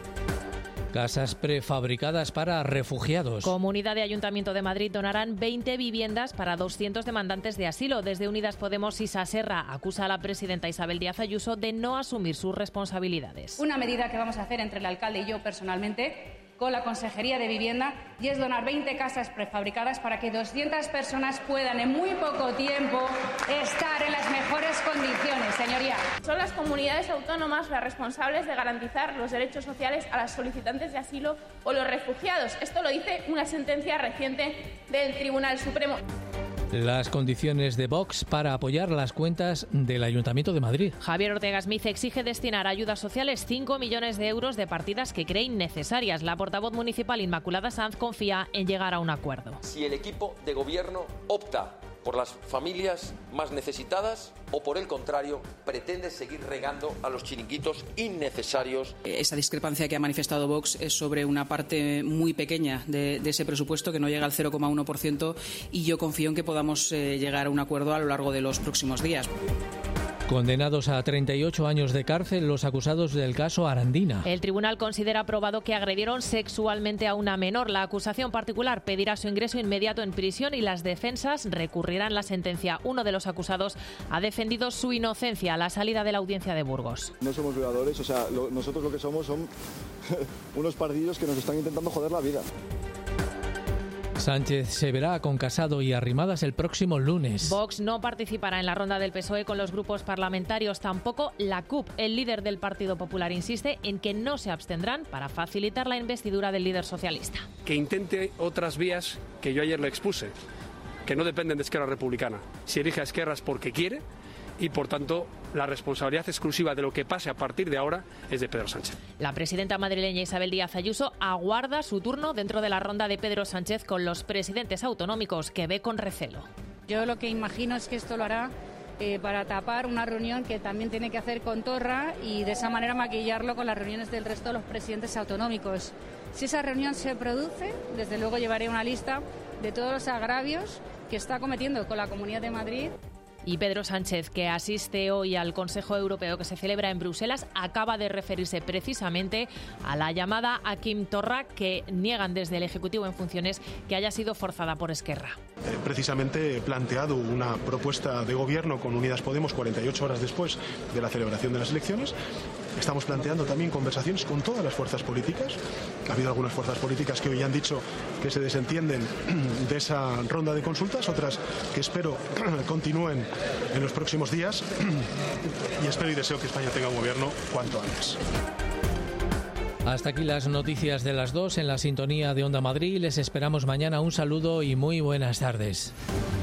Casas prefabricadas para refugiados. Comunidad de Ayuntamiento de Madrid donarán 20 viviendas para 200 demandantes de asilo. Desde Unidas Podemos, Isa Serra acusa a la presidenta Isabel Díaz Ayuso de no asumir sus responsabilidades. Una medida que vamos a hacer entre el alcalde y yo personalmente con la Consejería de Vivienda, y es donar 20 casas prefabricadas para que 200 personas puedan en muy poco tiempo estar en las mejores condiciones, señoría. Son las comunidades autónomas las responsables de garantizar los derechos sociales a las solicitantes de asilo o los refugiados. Esto lo dice una sentencia reciente del Tribunal Supremo. Las condiciones de Vox para apoyar las cuentas del Ayuntamiento de Madrid. Javier Ortega Smith exige destinar a ayudas sociales 5 millones de euros de partidas que cree innecesarias. La portavoz municipal Inmaculada Sanz confía en llegar a un acuerdo. Si el equipo de gobierno opta por las familias más necesitadas o, por el contrario, pretende seguir regando a los chiringuitos innecesarios. Esa discrepancia que ha manifestado Vox es sobre una parte muy pequeña de ese presupuesto, que no llega al 0,1%, y yo confío en que podamos llegar a un acuerdo a lo largo de los próximos días. Condenados a 38 años de cárcel los acusados del caso Arandina. El tribunal considera probado que agredieron sexualmente a una menor. La acusación particular pedirá su ingreso inmediato en prisión y las defensas recurrirán la sentencia. Uno de los acusados ha defendido su inocencia a la salida de la audiencia de Burgos. No somos violadores, nosotros lo que somos son unos pardillos que nos están intentando joder la vida. Sánchez se verá con Casado y Arrimadas el próximo lunes. Vox no participará en la ronda del PSOE con los grupos parlamentarios, tampoco la CUP. El líder del Partido Popular insiste en que no se abstendrán para facilitar la investidura del líder socialista. Que intente otras vías que yo ayer le expuse, que no dependen de Esquerra Republicana. Si elige a Esquerra es porque quiere, y por tanto la responsabilidad exclusiva de lo que pase a partir de ahora es de Pedro Sánchez. La presidenta madrileña Isabel Díaz Ayuso aguarda su turno dentro de la ronda de Pedro Sánchez con los presidentes autonómicos, que ve con recelo. Yo lo que imagino es que esto lo hará para tapar una reunión que también tiene que hacer con Torra, y de esa manera maquillarlo con las reuniones del resto de los presidentes autonómicos. Si esa reunión se produce, desde luego llevaré una lista de todos los agravios que está cometiendo con la Comunidad de Madrid. Y Pedro Sánchez, que asiste hoy al Consejo Europeo que se celebra en Bruselas, acaba de referirse precisamente a la llamada a Quim Torra, que niegan desde el Ejecutivo en funciones que haya sido forzada por Esquerra. Precisamente he planteado una propuesta de gobierno con Unidas Podemos 48 horas después de la celebración de las elecciones. Estamos planteando también conversaciones con todas las fuerzas políticas. Ha habido algunas fuerzas políticas que hoy han dicho que se desentienden de esa ronda de consultas, otras que espero continúen en los próximos días, y espero y deseo que España tenga un gobierno cuanto antes. Hasta aquí las noticias de las 2 en la sintonía de Onda Madrid. Les esperamos mañana. Un saludo y muy buenas tardes.